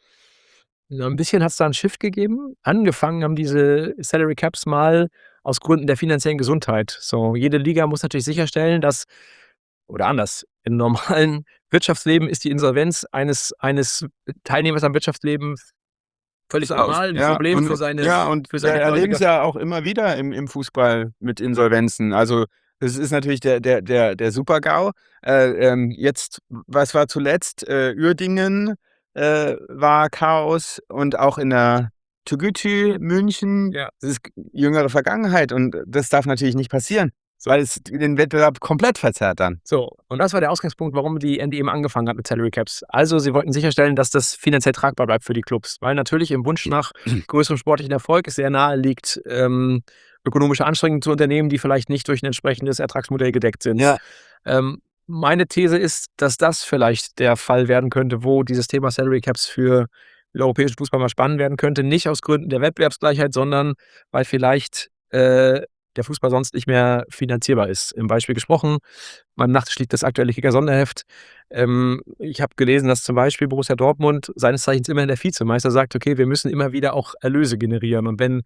So ein bisschen hat es da einen Shift gegeben. Angefangen haben diese Salary Caps mal aus Gründen der finanziellen Gesundheit. So, jede Liga muss natürlich sicherstellen, dass oder anders, im normalen Wirtschaftsleben ist die Insolvenz eines Teilnehmers am Wirtschaftsleben völlig normal, ein Problem für seine wir erleben es ja auch immer wieder im Fußball mit Insolvenzen. Also das ist natürlich der Super-GAU. Jetzt, was war zuletzt? Uerdingen war Chaos und auch in der Tegucigalpa München. Ja. Das ist jüngere Vergangenheit und das darf natürlich nicht passieren, weil es den Wettbewerb komplett verzerrt dann. So, und das war der Ausgangspunkt, warum die NBA angefangen hat mit Salary Caps. Also sie wollten sicherstellen, dass das finanziell tragbar bleibt für die Clubs, weil natürlich im Wunsch nach größerem sportlichen Erfolg es sehr nahe liegt, ökonomische Anstrengungen zu unternehmen, die vielleicht nicht durch ein entsprechendes Ertragsmodell gedeckt sind. Ja. Meine These ist, dass das vielleicht der Fall werden könnte, wo dieses Thema Salary Caps für den europäischen Fußball mal spannend werden könnte. Nicht aus Gründen der Wettbewerbsgleichheit, sondern weil vielleicht der Fußball sonst nicht mehr finanzierbar ist. Im Beispiel gesprochen, mein Nachttisch liegt das aktuelle Kicker-Sonderheft. Ich habe gelesen, dass zum Beispiel Borussia Dortmund seines Zeichens immerhin der Vizemeister sagt, okay, wir müssen immer wieder auch Erlöse generieren. Und wenn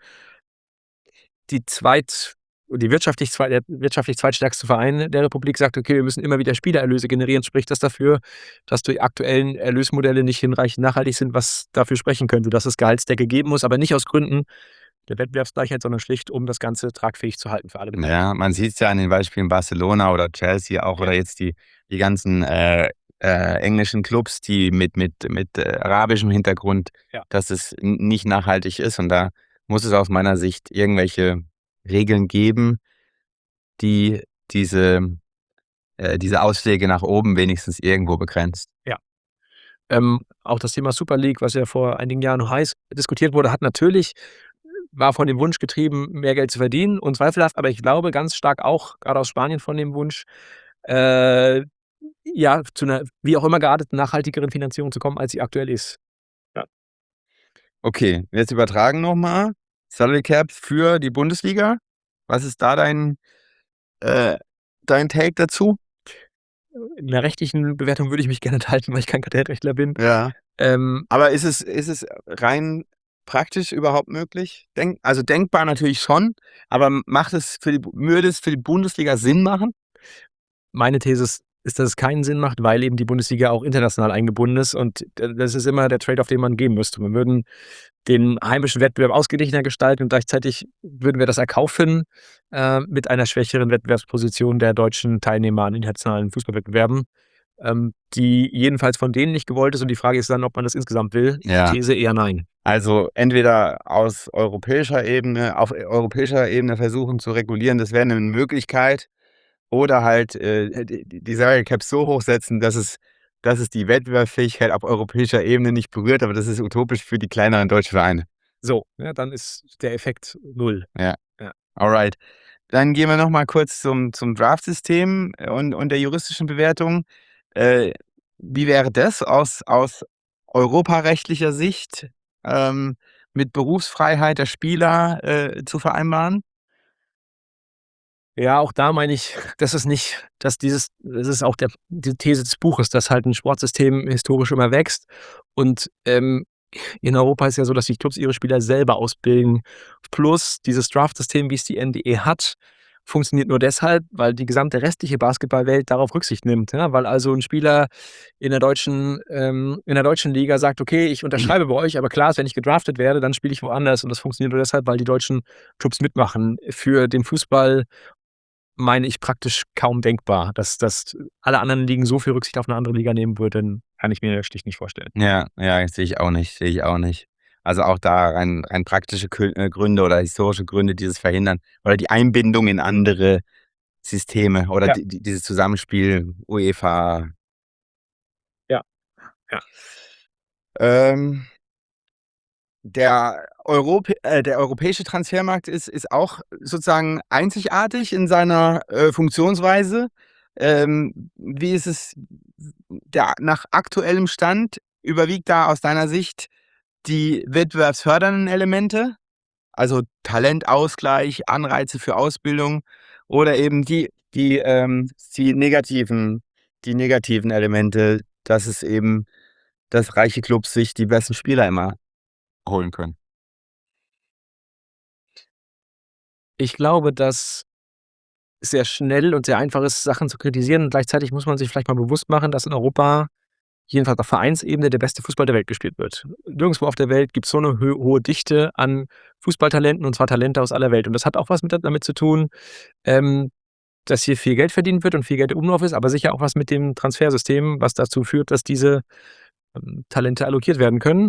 der wirtschaftlich zweitstärkste Verein der Republik sagt, okay, wir müssen immer wieder Spielererlöse generieren, spricht das dafür, dass die aktuellen Erlösmodelle nicht hinreichend nachhaltig sind, was dafür sprechen könnte, dass es Gehaltsdecke geben muss, aber nicht aus Gründen der Wettbewerbsgleichheit, sondern schlicht, um das Ganze tragfähig zu halten für alle. Ja, man sieht es ja an den Beispielen Barcelona oder Chelsea auch oder jetzt die ganzen englischen Clubs, die mit arabischem Hintergrund, dass es nicht nachhaltig ist. Und da muss es aus meiner Sicht irgendwelche Regeln geben, die diese Ausschläge nach oben wenigstens irgendwo begrenzt. Ja. Auch das Thema Super League, was ja vor einigen Jahren noch heiß diskutiert wurde, war von dem Wunsch getrieben, mehr Geld zu verdienen und zweifelhaft, aber ich glaube ganz stark auch, gerade aus Spanien, von dem Wunsch, zu einer, wie auch immer gearteten, nachhaltigeren Finanzierung zu kommen, als sie aktuell ist. Ja. Okay, jetzt übertragen nochmal. Salary Cap für die Bundesliga. Was ist da dein dein Take dazu? In der rechtlichen Bewertung würde ich mich gerne enthalten, weil ich kein Kartellrechtler bin. Ja. Aber ist es rein praktisch überhaupt möglich? Also denkbar natürlich schon, aber würde es für die Bundesliga Sinn machen? Meine These ist, dass es keinen Sinn macht, weil eben die Bundesliga auch international eingebunden ist und das ist immer der Trade-off, den man geben müsste. Wir würden den heimischen Wettbewerb ausgeglichener gestalten und gleichzeitig würden wir das erkaufen mit einer schwächeren Wettbewerbsposition der deutschen Teilnehmer an internationalen Fußballwettbewerben, die jedenfalls von denen nicht gewollt ist und die Frage ist dann, ob man das insgesamt will. Ja. These eher nein. Also entweder auf europäischer Ebene versuchen zu regulieren, das wäre eine Möglichkeit, oder halt die Salary Cap so hochsetzen, dass es die Wettbewerbsfähigkeit auf europäischer Ebene nicht berührt, aber das ist utopisch für die kleineren deutschen Vereine. So, ja, dann ist der Effekt 0. Ja. Alright. Dann gehen wir nochmal kurz zum Draft-System und der juristischen Bewertung. Wie wäre das aus europarechtlicher Sicht mit Berufsfreiheit der Spieler zu vereinbaren? Ja, auch da meine ich, das ist auch die These des Buches, dass halt ein Sportsystem historisch immer wächst und in Europa ist ja so, dass die Clubs ihre Spieler selber ausbilden. Plus dieses Draft-System, wie es die NDE hat, funktioniert nur deshalb, weil die gesamte restliche Basketballwelt darauf Rücksicht nimmt. Ja? Weil also ein Spieler in der deutschen Liga sagt, okay, ich unterschreibe bei euch, aber klar ist, wenn ich gedraftet werde, dann spiele ich woanders. Und das funktioniert nur deshalb, weil die deutschen Clubs mitmachen. Für den Fußball meine ich praktisch kaum denkbar, dass alle anderen Ligen so viel Rücksicht auf eine andere Liga nehmen würden, kann ich mir schlicht nicht vorstellen. Ja, sehe ich auch nicht. Also auch da rein praktische Gründe oder historische Gründe, dieses Verhindern oder die Einbindung in andere Systeme oder dieses Zusammenspiel UEFA. Ja. Der europäische Transfermarkt ist auch sozusagen einzigartig in seiner Funktionsweise. Wie ist es nach aktuellem Stand? Überwiegt da aus deiner Sicht die wettbewerbsfördernden Elemente, also Talentausgleich, Anreize für Ausbildung oder eben die negativen Elemente, dass es eben, dass reiche Clubs sich die besten Spieler immer holen können? Ich glaube, dass es sehr schnell und sehr einfach ist, Sachen zu kritisieren. Und gleichzeitig muss man sich vielleicht mal bewusst machen, dass in Europa jedenfalls auf Vereinsebene der beste Fußball der Welt gespielt wird. Nirgendwo auf der Welt gibt es so eine hohe Dichte an Fußballtalenten, und zwar Talente aus aller Welt. Und das hat auch was damit zu tun, dass hier viel Geld verdient wird und viel Geld im Umlauf ist, aber sicher auch was mit dem Transfersystem, was dazu führt, dass diese Talente allokiert werden können.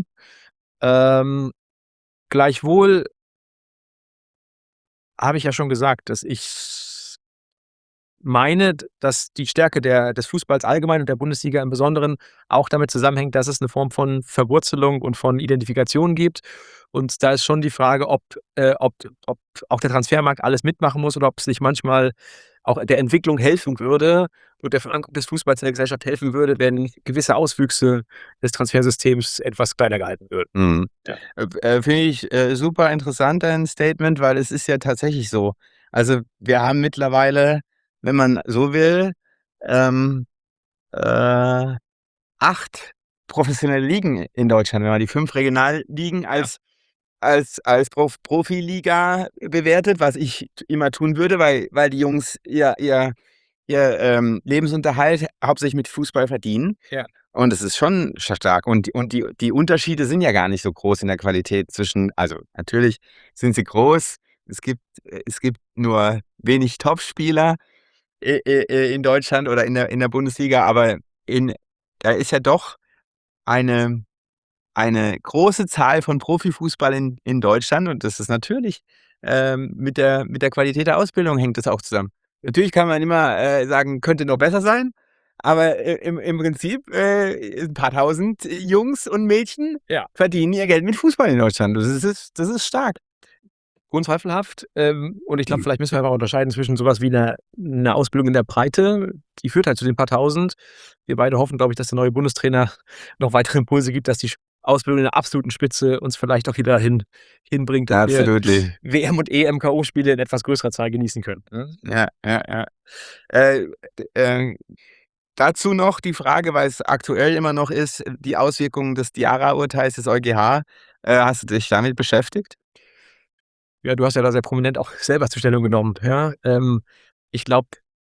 Gleichwohl habe ich ja schon gesagt, dass ich meine, dass die Stärke des Fußballs allgemein und der Bundesliga im Besonderen auch damit zusammenhängt, dass es eine Form von Verwurzelung und von Identifikation gibt. Und da ist schon die Frage, ob auch der Transfermarkt alles mitmachen muss oder ob es nicht manchmal auch der Entwicklung helfen würde und der Verankerung des Fußballs in der Gesellschaft helfen würde, wenn gewisse Auswüchse des Transfersystems etwas kleiner gehalten würden. Mhm. Finde ich super interessant, dein Statement, weil es ist ja tatsächlich so. Also wir haben mittlerweile, wenn man so will, 8 professionelle Ligen in Deutschland, wenn man die 5 Regionalligen als Profiliga bewertet, was ich immer tun würde, weil die Jungs ihr Lebensunterhalt hauptsächlich mit Fußball verdienen. Ja. Und es ist schon stark. Und die Unterschiede sind ja gar nicht so groß in der Qualität zwischen, also natürlich sind sie groß. Es gibt nur wenig Topspieler in Deutschland oder in der Bundesliga, aber da ist ja doch eine große Zahl von Profifußball in Deutschland, und das ist natürlich mit der Qualität der Ausbildung hängt das auch zusammen. Natürlich kann man immer sagen, könnte noch besser sein, aber im Prinzip ein paar tausend Jungs und Mädchen verdienen ihr Geld mit Fußball in Deutschland. Das ist stark. Unzweifelhaft. Und ich glaube, vielleicht müssen wir einfach unterscheiden zwischen sowas wie eine Ausbildung in der Breite, die führt halt zu den paar tausend. Wir beide hoffen, glaube ich, dass der neue Bundestrainer noch weitere Impulse gibt, dass die Ausbildung in der absoluten Spitze uns vielleicht auch wieder hinbringt, dass wir Absolut. WM und EM-K.O.-Spiele in etwas größerer Zahl genießen können. Ne? Ja. Dazu noch die Frage, weil es aktuell immer noch ist, die Auswirkungen des Diarra-Urteils des EuGH. Hast du dich damit beschäftigt? Ja, du hast ja da sehr prominent auch selber zur Stellung genommen. Ja? Ich glaube,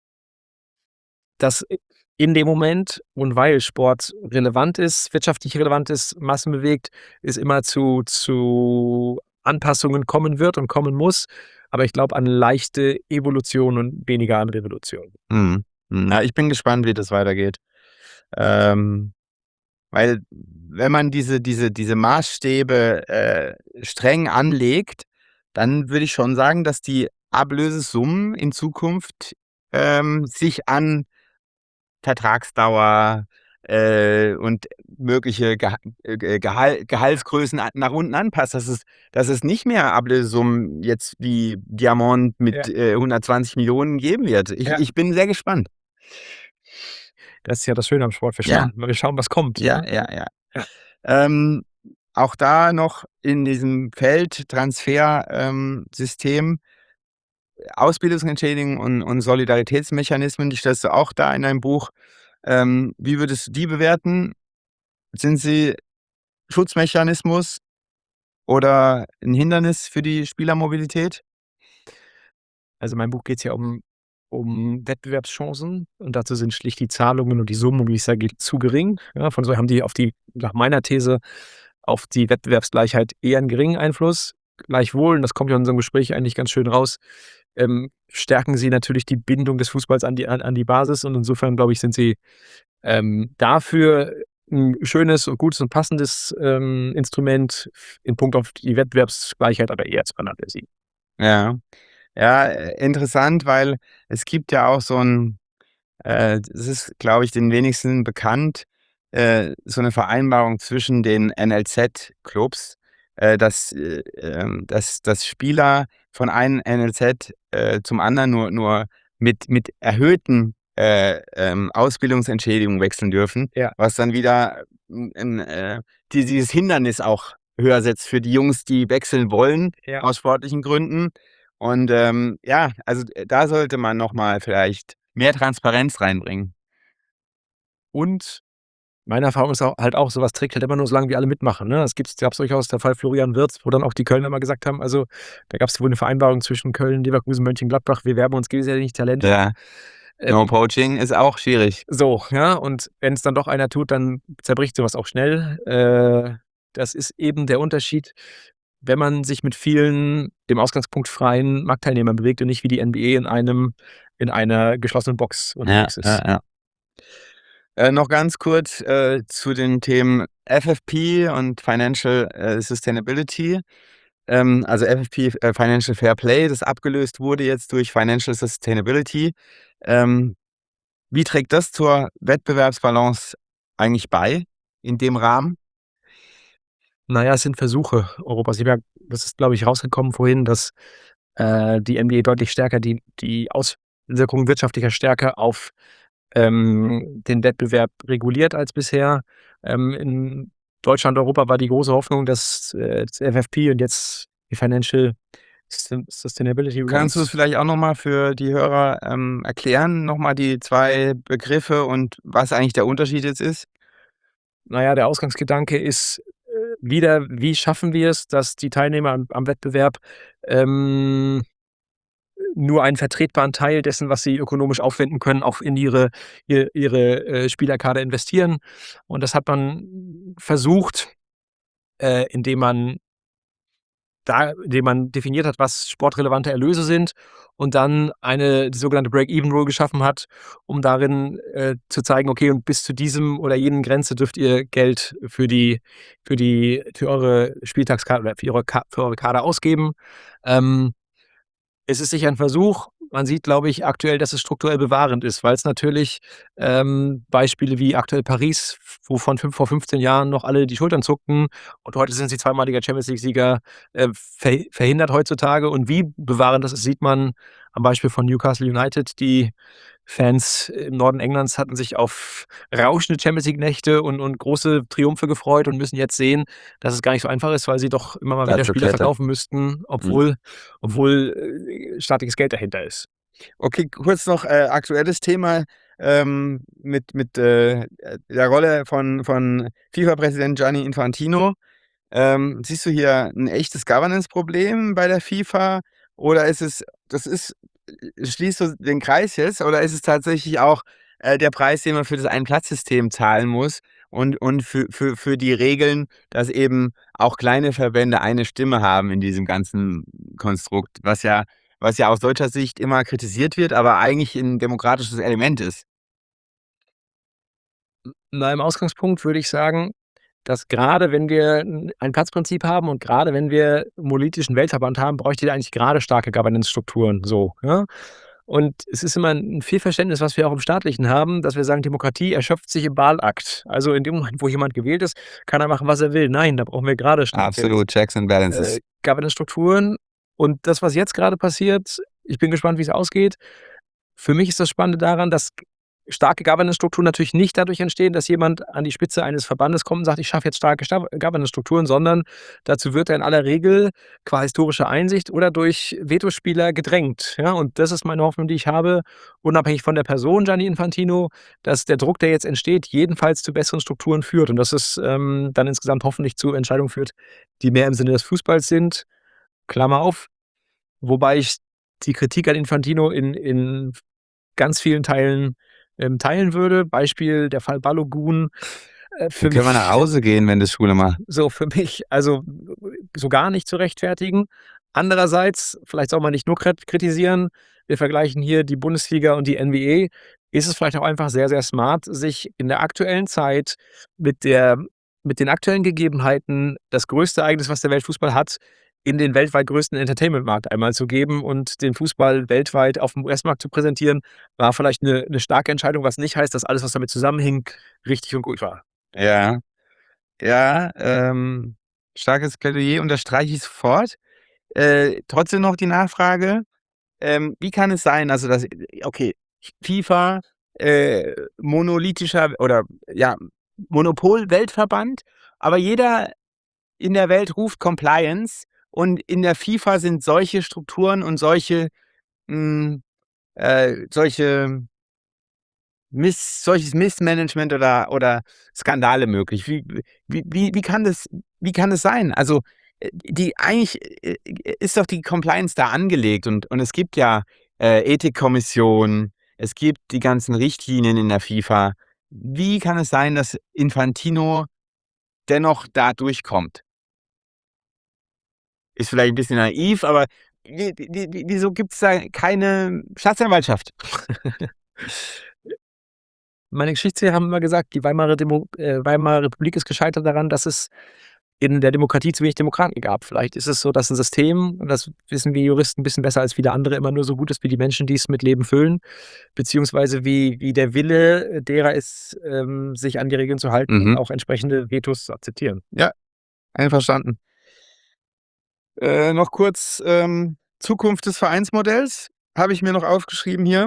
dass in dem Moment und weil Sport relevant ist, wirtschaftlich relevant ist, Massen bewegt, es immer zu Anpassungen kommen wird und kommen muss. Aber ich glaube an leichte Evolution und weniger an Revolution. Na, ich bin gespannt, wie das weitergeht. Weil wenn man diese Maßstäbe streng anlegt, dann würde ich schon sagen, dass die Ablösesummen in Zukunft sich an Vertragsdauer und mögliche Gehaltsgrößen nach unten anpasst, dass es nicht mehr Ablösesummen jetzt wie Diamond mit 120 Millionen geben wird. Ich bin sehr gespannt. Das ist ja das Schöne am Sport. Wir schauen, was kommt. Ja. Auch da noch in diesem Feld Transfersystem Ausbildungsentschädigung und Solidaritätsmechanismen, die stellst du auch da in deinem Buch. Wie würdest du die bewerten? Sind sie Schutzmechanismus oder ein Hindernis für die Spielermobilität? Also mein Buch geht es ja um Wettbewerbschancen und dazu sind schlicht die Zahlungen und die Summen, wie ich sage, zu gering. Ja, von so haben die nach meiner These, auf die Wettbewerbsgleichheit eher einen geringen Einfluss. Gleichwohl, und das kommt ja in unserem Gespräch eigentlich ganz schön raus, stärken sie natürlich die Bindung des Fußballs an die Basis und insofern, glaube ich, sind sie dafür ein schönes und gutes und passendes Instrument in Punkt auf die Wettbewerbsgleichheit, aber eher zu vernachlässigen. Ja, interessant, weil es gibt ja auch so ein, das ist, glaube ich, den wenigsten bekannt, so eine Vereinbarung zwischen den NLZ-Clubs, dass Spieler von einem NLZ zum anderen nur mit erhöhten Ausbildungsentschädigungen wechseln dürfen, was dann wieder dieses Hindernis auch höher setzt für die Jungs, die wechseln wollen, aus sportlichen Gründen. Und also da sollte man nochmal vielleicht mehr Transparenz reinbringen. Und meine Erfahrung ist halt auch, sowas trägt halt immer nur so lange, wie alle mitmachen. Ne? Es gab durchaus der Fall Florian Wirtz, wo dann auch die Kölner immer gesagt haben, also da gab es wohl eine Vereinbarung zwischen Köln, Leverkusen, Mönchengladbach, wir werben uns gegenseitig Talente. Ja, no Poaching ist auch schwierig. So, ja, und wenn es dann doch einer tut, dann zerbricht sowas auch schnell. Das ist eben der Unterschied, wenn man sich mit vielen dem Ausgangspunkt freien Marktteilnehmern bewegt und nicht wie die NBA in einer geschlossenen Box unterwegs ist. Noch ganz kurz zu den Themen FFP und Financial Sustainability. Also FFP, Financial Fair Play, das abgelöst wurde jetzt durch Financial Sustainability. Wie trägt das zur Wettbewerbsbalance eigentlich bei in dem Rahmen? Naja, es sind Versuche Europas. Das ist, glaube ich, rausgekommen vorhin, dass die NBA deutlich stärker die Auswirkungen wirtschaftlicher Stärke auf den Wettbewerb reguliert als bisher. In Deutschland, Europa war die große Hoffnung, dass das FFP und jetzt die Financial Sustainability. Kannst du es vielleicht auch nochmal für die Hörer erklären, nochmal die zwei Begriffe und was eigentlich der Unterschied jetzt ist? Naja, der Ausgangsgedanke ist wieder, wie schaffen wir es, dass die Teilnehmer am Wettbewerb nur einen vertretbaren Teil dessen, was sie ökonomisch aufwenden können, auch in ihre Spielerkader investieren. Und das hat man versucht, indem man definiert hat, was sportrelevante Erlöse sind und dann die sogenannte Break-Even-Rule geschaffen hat, um darin zu zeigen, okay, und bis zu diesem oder jenen Grenze dürft ihr Geld für eure Spieltagskader oder für eure Kader ausgeben. Es ist sicher ein Versuch. Man sieht, glaube ich, aktuell, dass es strukturell bewahrend ist, weil es natürlich Beispiele wie aktuell Paris, wovon vor 15 Jahren noch alle die Schultern zuckten und heute sind sie zweimaliger Champions-League-Sieger, verhindert heutzutage. Und wie bewahrend das ist, sieht man am Beispiel von Newcastle United, die Fans im Norden Englands hatten sich auf rauschende Champions-League-Nächte und große Triumphe gefreut und müssen jetzt sehen, dass es gar nicht so einfach ist, weil sie doch immer mal wieder Spieler verkaufen müssten, obwohl staatliches Geld dahinter ist. Okay, kurz noch aktuelles Thema mit der Rolle von FIFA-Präsident Gianni Infantino. Siehst du hier ein echtes Governance-Problem bei der FIFA oder schließt du den Kreis jetzt, oder ist es tatsächlich auch der Preis, den man für das Einplatzsystem zahlen muss und für die Regeln, dass eben auch kleine Verbände eine Stimme haben in diesem ganzen Konstrukt, was ja aus deutscher Sicht immer kritisiert wird, aber eigentlich ein demokratisches Element ist? Na, im Ausgangspunkt würde ich sagen, dass gerade wenn wir ein Platzprinzip haben und gerade wenn wir einen monolithischen Weltverband haben, bräuchte der eigentlich gerade starke Governance-Strukturen, so, ja? Und es ist immer ein Fehlverständnis, was wir auch im Staatlichen haben, dass wir sagen, Demokratie erschöpft sich im Wahlakt. Also in dem Moment, wo jemand gewählt ist, kann er machen, was er will. Nein, da brauchen wir gerade starke Absolut, Checks and Balances. Governance-Strukturen. Und das, was jetzt gerade passiert, ich bin gespannt, wie es ausgeht. Für mich ist das Spannende daran, dass starke Governance-Strukturen natürlich nicht dadurch entstehen, dass jemand an die Spitze eines Verbandes kommt und sagt, ich schaffe jetzt starke Governance-Strukturen, sondern dazu wird er in aller Regel qua historischer Einsicht oder durch Vetospieler gedrängt. Ja, und das ist meine Hoffnung, die ich habe, unabhängig von der Person Gianni Infantino, dass der Druck, der jetzt entsteht, jedenfalls zu besseren Strukturen führt und dass es dann insgesamt hoffentlich zu Entscheidungen führt, die mehr im Sinne des Fußballs sind. Klammer auf. Wobei ich die Kritik an Infantino in ganz vielen Teilen teilen würde. Beispiel der Fall Balogun. Können wir nach Hause gehen, wenn das Schule macht? So für mich, also so gar nicht zu rechtfertigen. Andererseits, vielleicht soll man nicht nur kritisieren, wir vergleichen hier die Bundesliga und die NBA, ist es vielleicht auch einfach sehr, sehr smart, sich in der aktuellen Zeit mit den aktuellen Gegebenheiten das größte Ereignis, was der Weltfußball hat, in den weltweit größten Entertainment-Markt einmal zu geben und den Fußball weltweit auf dem US-Markt zu präsentieren, war vielleicht eine starke Entscheidung, was nicht heißt, dass alles, was damit zusammenhing, richtig und gut war. Ja, starkes Plädoyer, unterstreiche ich sofort. Trotzdem noch die Nachfrage, wie kann es sein, also dass, okay, FIFA, monolithischer oder ja, Monopol-Weltverband, aber jeder in der Welt ruft Compliance und in der FIFA sind solche Strukturen und solches Missmanagement oder Skandale möglich. Wie kann das sein? Also eigentlich ist doch die Compliance da angelegt und es gibt ja Ethikkommissionen, es gibt die ganzen Richtlinien in der FIFA. Wie kann es sein, dass Infantino dennoch da durchkommt? Ist vielleicht ein bisschen naiv, aber wieso gibt es da keine Staatsanwaltschaft? Meine Geschichtslehrer haben immer gesagt, die Weimarer Republik ist gescheitert daran, dass es in der Demokratie zu wenig Demokraten gab. Vielleicht ist es so, dass ein System, und das wissen wir Juristen ein bisschen besser als viele andere, immer nur so gut ist wie die Menschen, die es mit Leben füllen, beziehungsweise wie der Wille derer ist, sich an die Regeln zu halten und auch entsprechende Vetos zu akzeptieren. Ja, einverstanden. Noch kurz Zukunft des Vereinsmodells habe ich mir noch aufgeschrieben hier.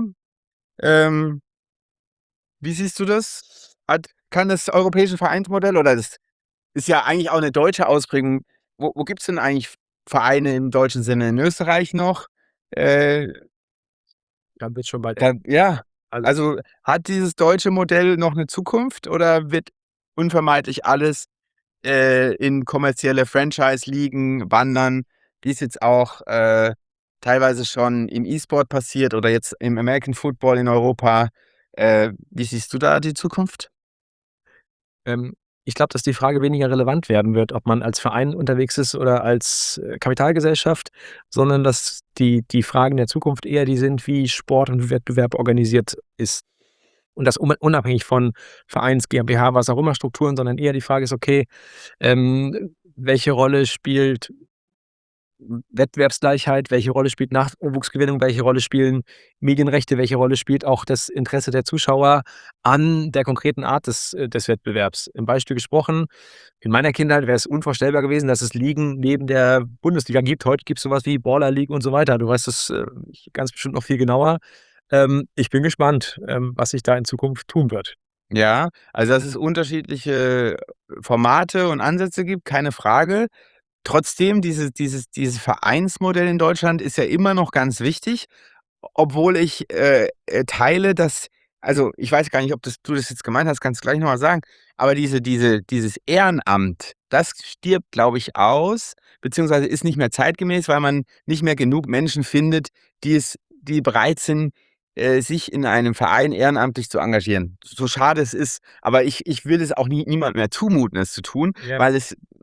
Wie siehst du das? Kann das europäische Vereinsmodell, oder das ist ja eigentlich auch eine deutsche Ausprägung, wo gibt es denn eigentlich Vereine im deutschen Sinne? In Österreich noch? Dann wird schon bald. Ja, also hat dieses deutsche Modell noch eine Zukunft oder wird unvermeidlich alles in kommerzielle Franchise-Ligen wandern, wie es jetzt auch teilweise schon im E-Sport passiert oder jetzt im American Football in Europa? Wie siehst du da die Zukunft? Ich glaube, dass die Frage weniger relevant werden wird, ob man als Verein unterwegs ist oder als Kapitalgesellschaft, sondern dass die Fragen der Zukunft eher die sind, wie Sport und Wettbewerb organisiert ist. Und das unabhängig von Vereins, GmbH, was auch immer Strukturen, sondern eher die Frage ist, okay, welche Rolle spielt Wettbewerbsgleichheit, welche Rolle spielt Nachwuchsgewinnung, welche Rolle spielen Medienrechte, welche Rolle spielt auch das Interesse der Zuschauer an der konkreten Art des Wettbewerbs. Im Beispiel gesprochen, in meiner Kindheit wäre es unvorstellbar gewesen, dass es Ligen neben der Bundesliga gibt. Heute gibt es sowas wie Baller League und so weiter. Du weißt das ganz bestimmt noch viel genauer. Ich bin gespannt, was sich da in Zukunft tun wird. Ja, also dass es unterschiedliche Formate und Ansätze gibt, keine Frage. Trotzdem, dieses Vereinsmodell in Deutschland ist ja immer noch ganz wichtig, obwohl ich teile, dass, also ich weiß gar nicht, ob du das jetzt gemeint hast, kannst du gleich nochmal sagen, aber dieses Ehrenamt, das stirbt, glaube ich, aus, beziehungsweise ist nicht mehr zeitgemäß, weil man nicht mehr genug Menschen findet, die bereit sind, sich in einem Verein ehrenamtlich zu engagieren. So schade es ist, aber ich will es auch niemand mehr zumuten, es zu tun, Ja. weil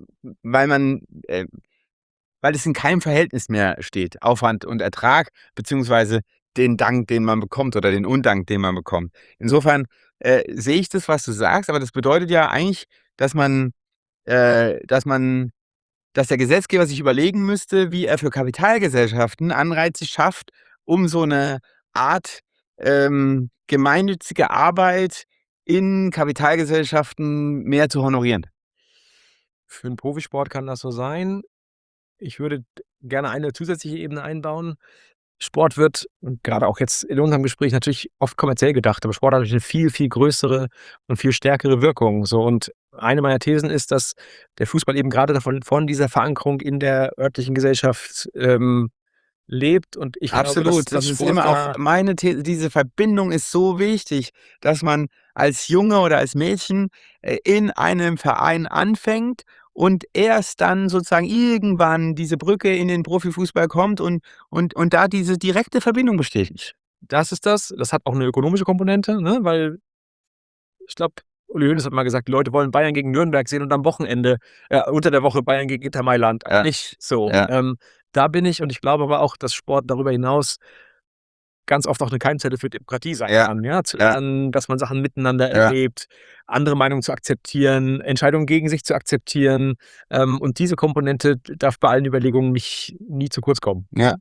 es in keinem Verhältnis mehr steht, Aufwand und Ertrag, beziehungsweise den Dank, den man bekommt oder den Undank, den man bekommt. Insofern sehe ich das, was du sagst, aber das bedeutet ja eigentlich, dass der Gesetzgeber sich überlegen müsste, wie er für Kapitalgesellschaften Anreize schafft, um so eine Art gemeinnützige Arbeit in Kapitalgesellschaften mehr zu honorieren. Für 'n Profisport kann das so sein. Ich würde gerne eine zusätzliche Ebene einbauen. Sport wird, und gerade auch jetzt in unserem Gespräch, natürlich oft kommerziell gedacht, aber Sport hat natürlich eine viel, viel größere und viel stärkere Wirkung. So, und eine meiner Thesen ist, dass der Fußball eben gerade von dieser Verankerung in der örtlichen Gesellschaft lebt. Und ich glaube, Absolut, das ist Sport immer da auch meine These. Diese Verbindung ist so wichtig, dass man als Junge oder als Mädchen in einem Verein anfängt und erst dann sozusagen irgendwann diese Brücke in den Profifußball kommt und da diese direkte Verbindung besteht. das ist das. Das hat auch eine ökonomische Komponente, ne, weil ich glaube, Uli Hoeneß hat mal gesagt, die Leute wollen Bayern gegen Nürnberg sehen und am Wochenende, unter der Woche Bayern gegen Inter Mailand. Ja. Nicht so. Ja. Da bin ich, und ich glaube aber auch, dass Sport darüber hinaus ganz oft auch eine Keimzelle für Demokratie sein Ja. kann, ja, zu Ja. lernen, dass man Sachen miteinander Ja. erlebt, andere Meinungen zu akzeptieren, Entscheidungen gegen sich zu akzeptieren, und diese Komponente darf bei allen Überlegungen nie zu kurz kommen. Ja.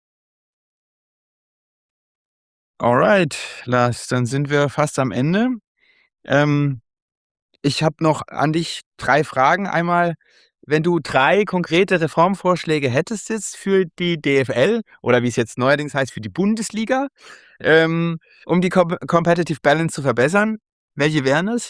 Alright, Lars, dann sind wir fast am Ende. Ich habe noch an dich 3 Fragen. Einmal, wenn du 3 konkrete Reformvorschläge hättest jetzt für die DFL oder wie es jetzt neuerdings heißt, für die Bundesliga, um die Competitive Balance zu verbessern, welche wären es?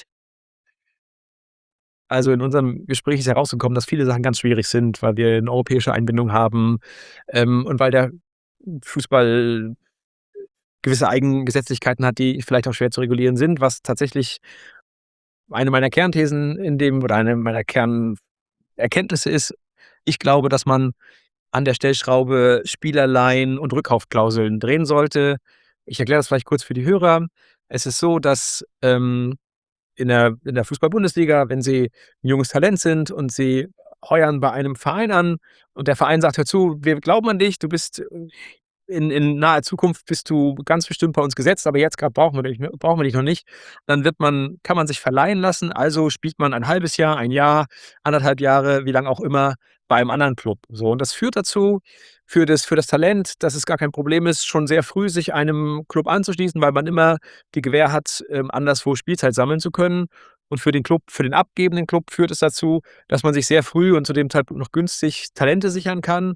Also, in unserem Gespräch ist herausgekommen, dass viele Sachen ganz schwierig sind, weil wir 'ne europäische Einbindung haben, und weil der Fußball gewisse Eigengesetzlichkeiten hat, die vielleicht auch schwer zu regulieren sind, was tatsächlich eine meiner Kernthesen oder eine meiner Kernerkenntnisse ist. Ich glaube, dass man an der Stellschraube Spielerleihen und Rückkaufklauseln drehen sollte. Ich erkläre das vielleicht kurz für die Hörer. Es ist so, dass in der Fußball-Bundesliga, wenn Sie ein junges Talent sind und Sie heuern bei einem Verein an und der Verein sagt: „Hör zu, wir glauben an dich, du bist in naher Zukunft bist du ganz bestimmt bei uns gesetzt, aber jetzt gerade brauchen wir dich noch nicht." Dann kann man sich verleihen lassen, also spielt man ein halbes Jahr, ein Jahr, 1,5 Jahre, wie lang auch immer, bei einem anderen Club. So, und das führt dazu, für das Talent, dass es gar kein Problem ist, schon sehr früh sich einem Club anzuschließen, weil man immer die Gewähr hat, anderswo Spielzeit sammeln zu können. Und für den abgebenden Club führt es dazu, dass man sich sehr früh und zu dem Zeitpunkt noch günstig Talente sichern kann,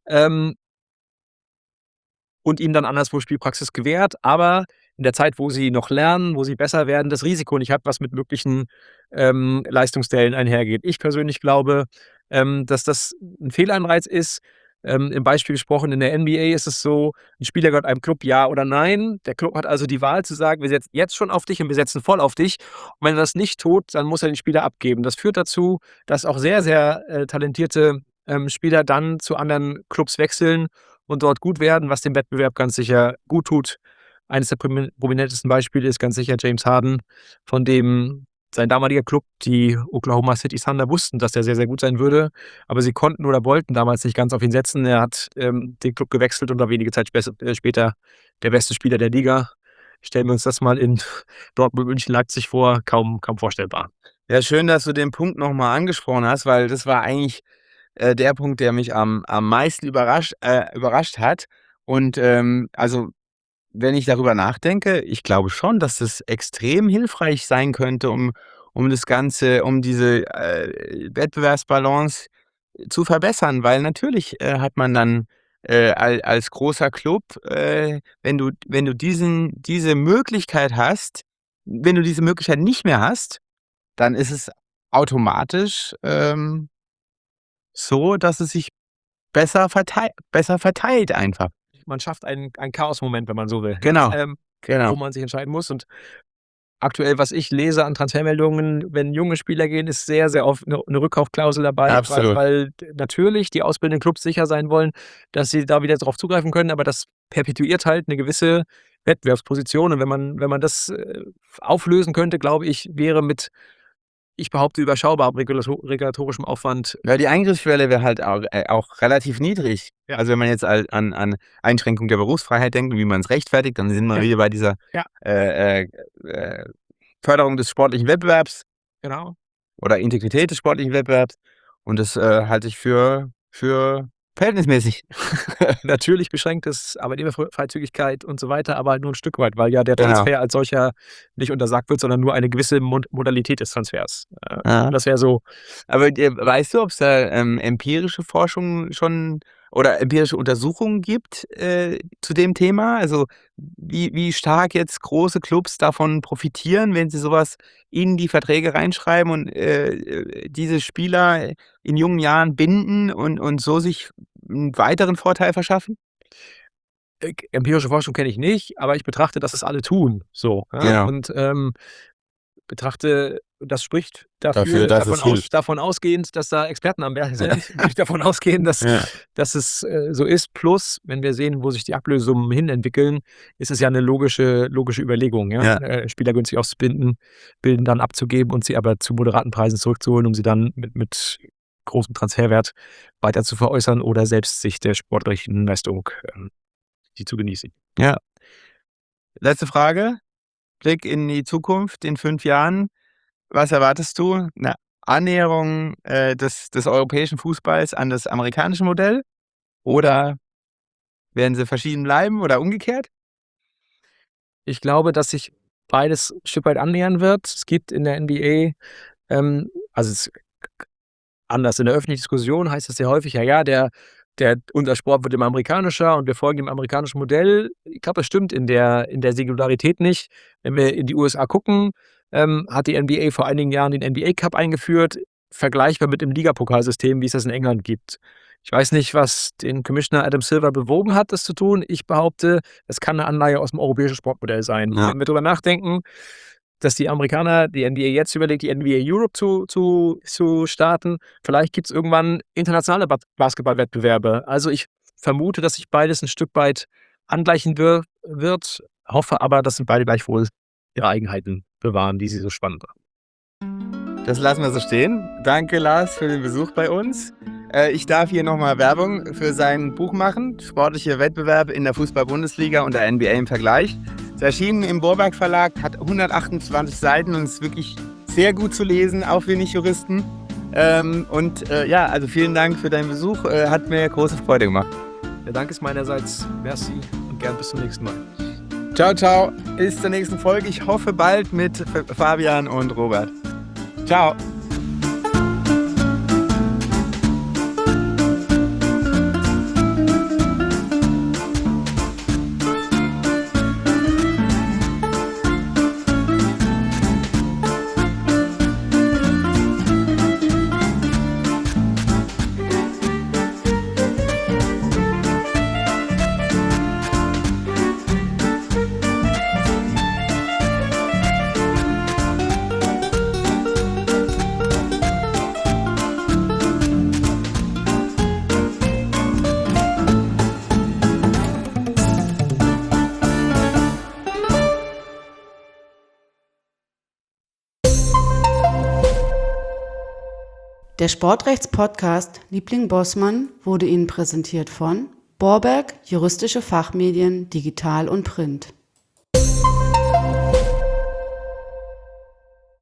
und ihnen dann anderswo Spielpraxis gewährt, aber in der Zeit, wo sie noch lernen, wo sie besser werden, das Risiko nicht hat, was mit möglichen Leistungsstellen einhergeht. Ich persönlich glaube, dass das ein Fehlanreiz ist. Im Beispiel gesprochen, in der NBA ist es so, ein Spieler gehört einem Club, ja oder nein. Der Club hat also die Wahl zu sagen, wir setzen jetzt schon auf dich und wir setzen voll auf dich. Und wenn er das nicht tut, dann muss er den Spieler abgeben. Das führt dazu, dass auch sehr, sehr talentierte Spieler dann zu anderen Clubs wechseln und dort gut werden, was dem Wettbewerb ganz sicher gut tut. Eines der prominentesten Beispiele ist ganz sicher James Harden, von dem sein damaliger Club, die Oklahoma City Thunder, wussten, dass er sehr, sehr gut sein würde, aber sie konnten oder wollten damals nicht ganz auf ihn setzen. Er hat den Club gewechselt und war wenige Zeit später der beste Spieler der Liga. Stellen wir uns das mal in Dortmund, München, Leipzig vor, kaum vorstellbar. Ja, schön, dass du den Punkt nochmal angesprochen hast, weil das war eigentlich der Punkt, der mich am meisten überrascht hat. Und also, wenn ich darüber nachdenke, ich glaube schon, dass das extrem hilfreich sein könnte, um das Ganze, um diese Wettbewerbsbalance zu verbessern, weil natürlich hat man dann als großer Club, wenn du diese Möglichkeit hast, wenn du diese Möglichkeit nicht mehr hast, dann ist es automatisch so, dass es sich besser verteilt einfach. Man schafft einen Chaos-Moment, wenn man so will. Genau. Wo man sich entscheiden muss. Und aktuell, was ich lese an Transfermeldungen, wenn junge Spieler gehen, ist sehr, sehr oft eine Rückkaufklausel dabei. Absolut. Weil natürlich die ausbildenden Clubs sicher sein wollen, dass sie da wieder drauf zugreifen können, aber das perpetuiert halt eine gewisse Wettbewerbsposition. Und wenn man das auflösen könnte, glaube ich, wäre mit, ich behaupte, überschaubarem regulatorischem Aufwand. Ja, die Eingriffsschwelle wäre halt auch relativ niedrig. Ja. Also wenn man jetzt an Einschränkung der Berufsfreiheit denkt und wie man es rechtfertigt, dann sind wir wieder bei dieser Förderung des sportlichen Wettbewerbs. Genau. Oder Integrität des sportlichen Wettbewerbs. Und das halte ich für verhältnismäßig. Natürlich beschränktes Arbeitnehmerfreizügigkeit und so weiter, aber halt nur ein Stück weit, weil ja der Transfer als solcher nicht untersagt wird, sondern nur eine gewisse Modalität des Transfers. Das wäre so. Aber weißt du, ob es da empirische Forschung schon oder empirische Untersuchungen gibt zu dem Thema? Also wie stark jetzt große Clubs davon profitieren, wenn sie sowas in die Verträge reinschreiben und diese Spieler in jungen Jahren binden und so sich einen weiteren Vorteil verschaffen? Empirische Forschung kenne ich nicht, aber ich betrachte, dass es alle tun. So. Genau. Und betrachte, das spricht Dafür, dass es hilft. davon ausgehend, dass da Experten am Werk sind, davon ausgehen, dass es so ist. Plus, wenn wir sehen, wo sich die Ablösungen hin entwickeln, ist es ja eine logische Überlegung. Ja? Spieler günstig auszubinden, bilden dann abzugeben und sie aber zu moderaten Preisen zurückzuholen, um sie dann mit großem Transferwert weiter zu veräußern oder selbst sich der sportlichen Leistung die zu genießen. Ja. Letzte Frage. Blick in die Zukunft in 5 Jahren. Was erwartest du? Eine Annäherung des europäischen Fußballs an das amerikanische Modell? Oder werden sie verschieden bleiben oder umgekehrt? Ich glaube, dass sich beides ein Stück weit annähern wird. Es gibt in der NBA, anders in der öffentlichen Diskussion heißt es sehr häufig, unser Sport wird immer amerikanischer und wir folgen dem amerikanischen Modell. Ich glaube, das stimmt in der Singularität nicht. Wenn wir in die USA gucken, hat die NBA vor einigen Jahren den NBA Cup eingeführt, vergleichbar mit dem Ligapokalsystem, wie es das in England gibt. Ich weiß nicht, was den Commissioner Adam Silver bewogen hat, das zu tun. Ich behaupte, es kann eine Anleihe aus dem europäischen Sportmodell sein. Ja. Wenn wir darüber nachdenken, dass die Amerikaner, die NBA jetzt überlegt, die NBA Europe zu starten. Vielleicht gibt es irgendwann internationale Basketballwettbewerbe. Also ich vermute, dass sich beides ein Stück weit angleichen wird, hoffe aber, dass beide gleichwohl ihre Eigenheiten bewahren, die sie so spannend machen. Das lassen wir so stehen. Danke, Lars, für den Besuch bei uns. Ich darf hier nochmal Werbung für sein Buch machen. Sportliche Wettbewerbe in der Fußball-Bundesliga und der NBA im Vergleich. Es ist erschienen im Borberg Verlag, hat 128 Seiten und ist wirklich sehr gut zu lesen, auch für Nicht-Juristen. Also vielen Dank für deinen Besuch. Hat mir große Freude gemacht. Der Dank ist meinerseits. Merci und gern bis zum nächsten Mal. Ciao, ciao. Bis zur nächsten Folge. Ich hoffe bald mit Fabian und Robert. Ciao. Der Sportrechts-Podcast Liebling Bossmann wurde Ihnen präsentiert von Borberg, juristische Fachmedien, digital und print.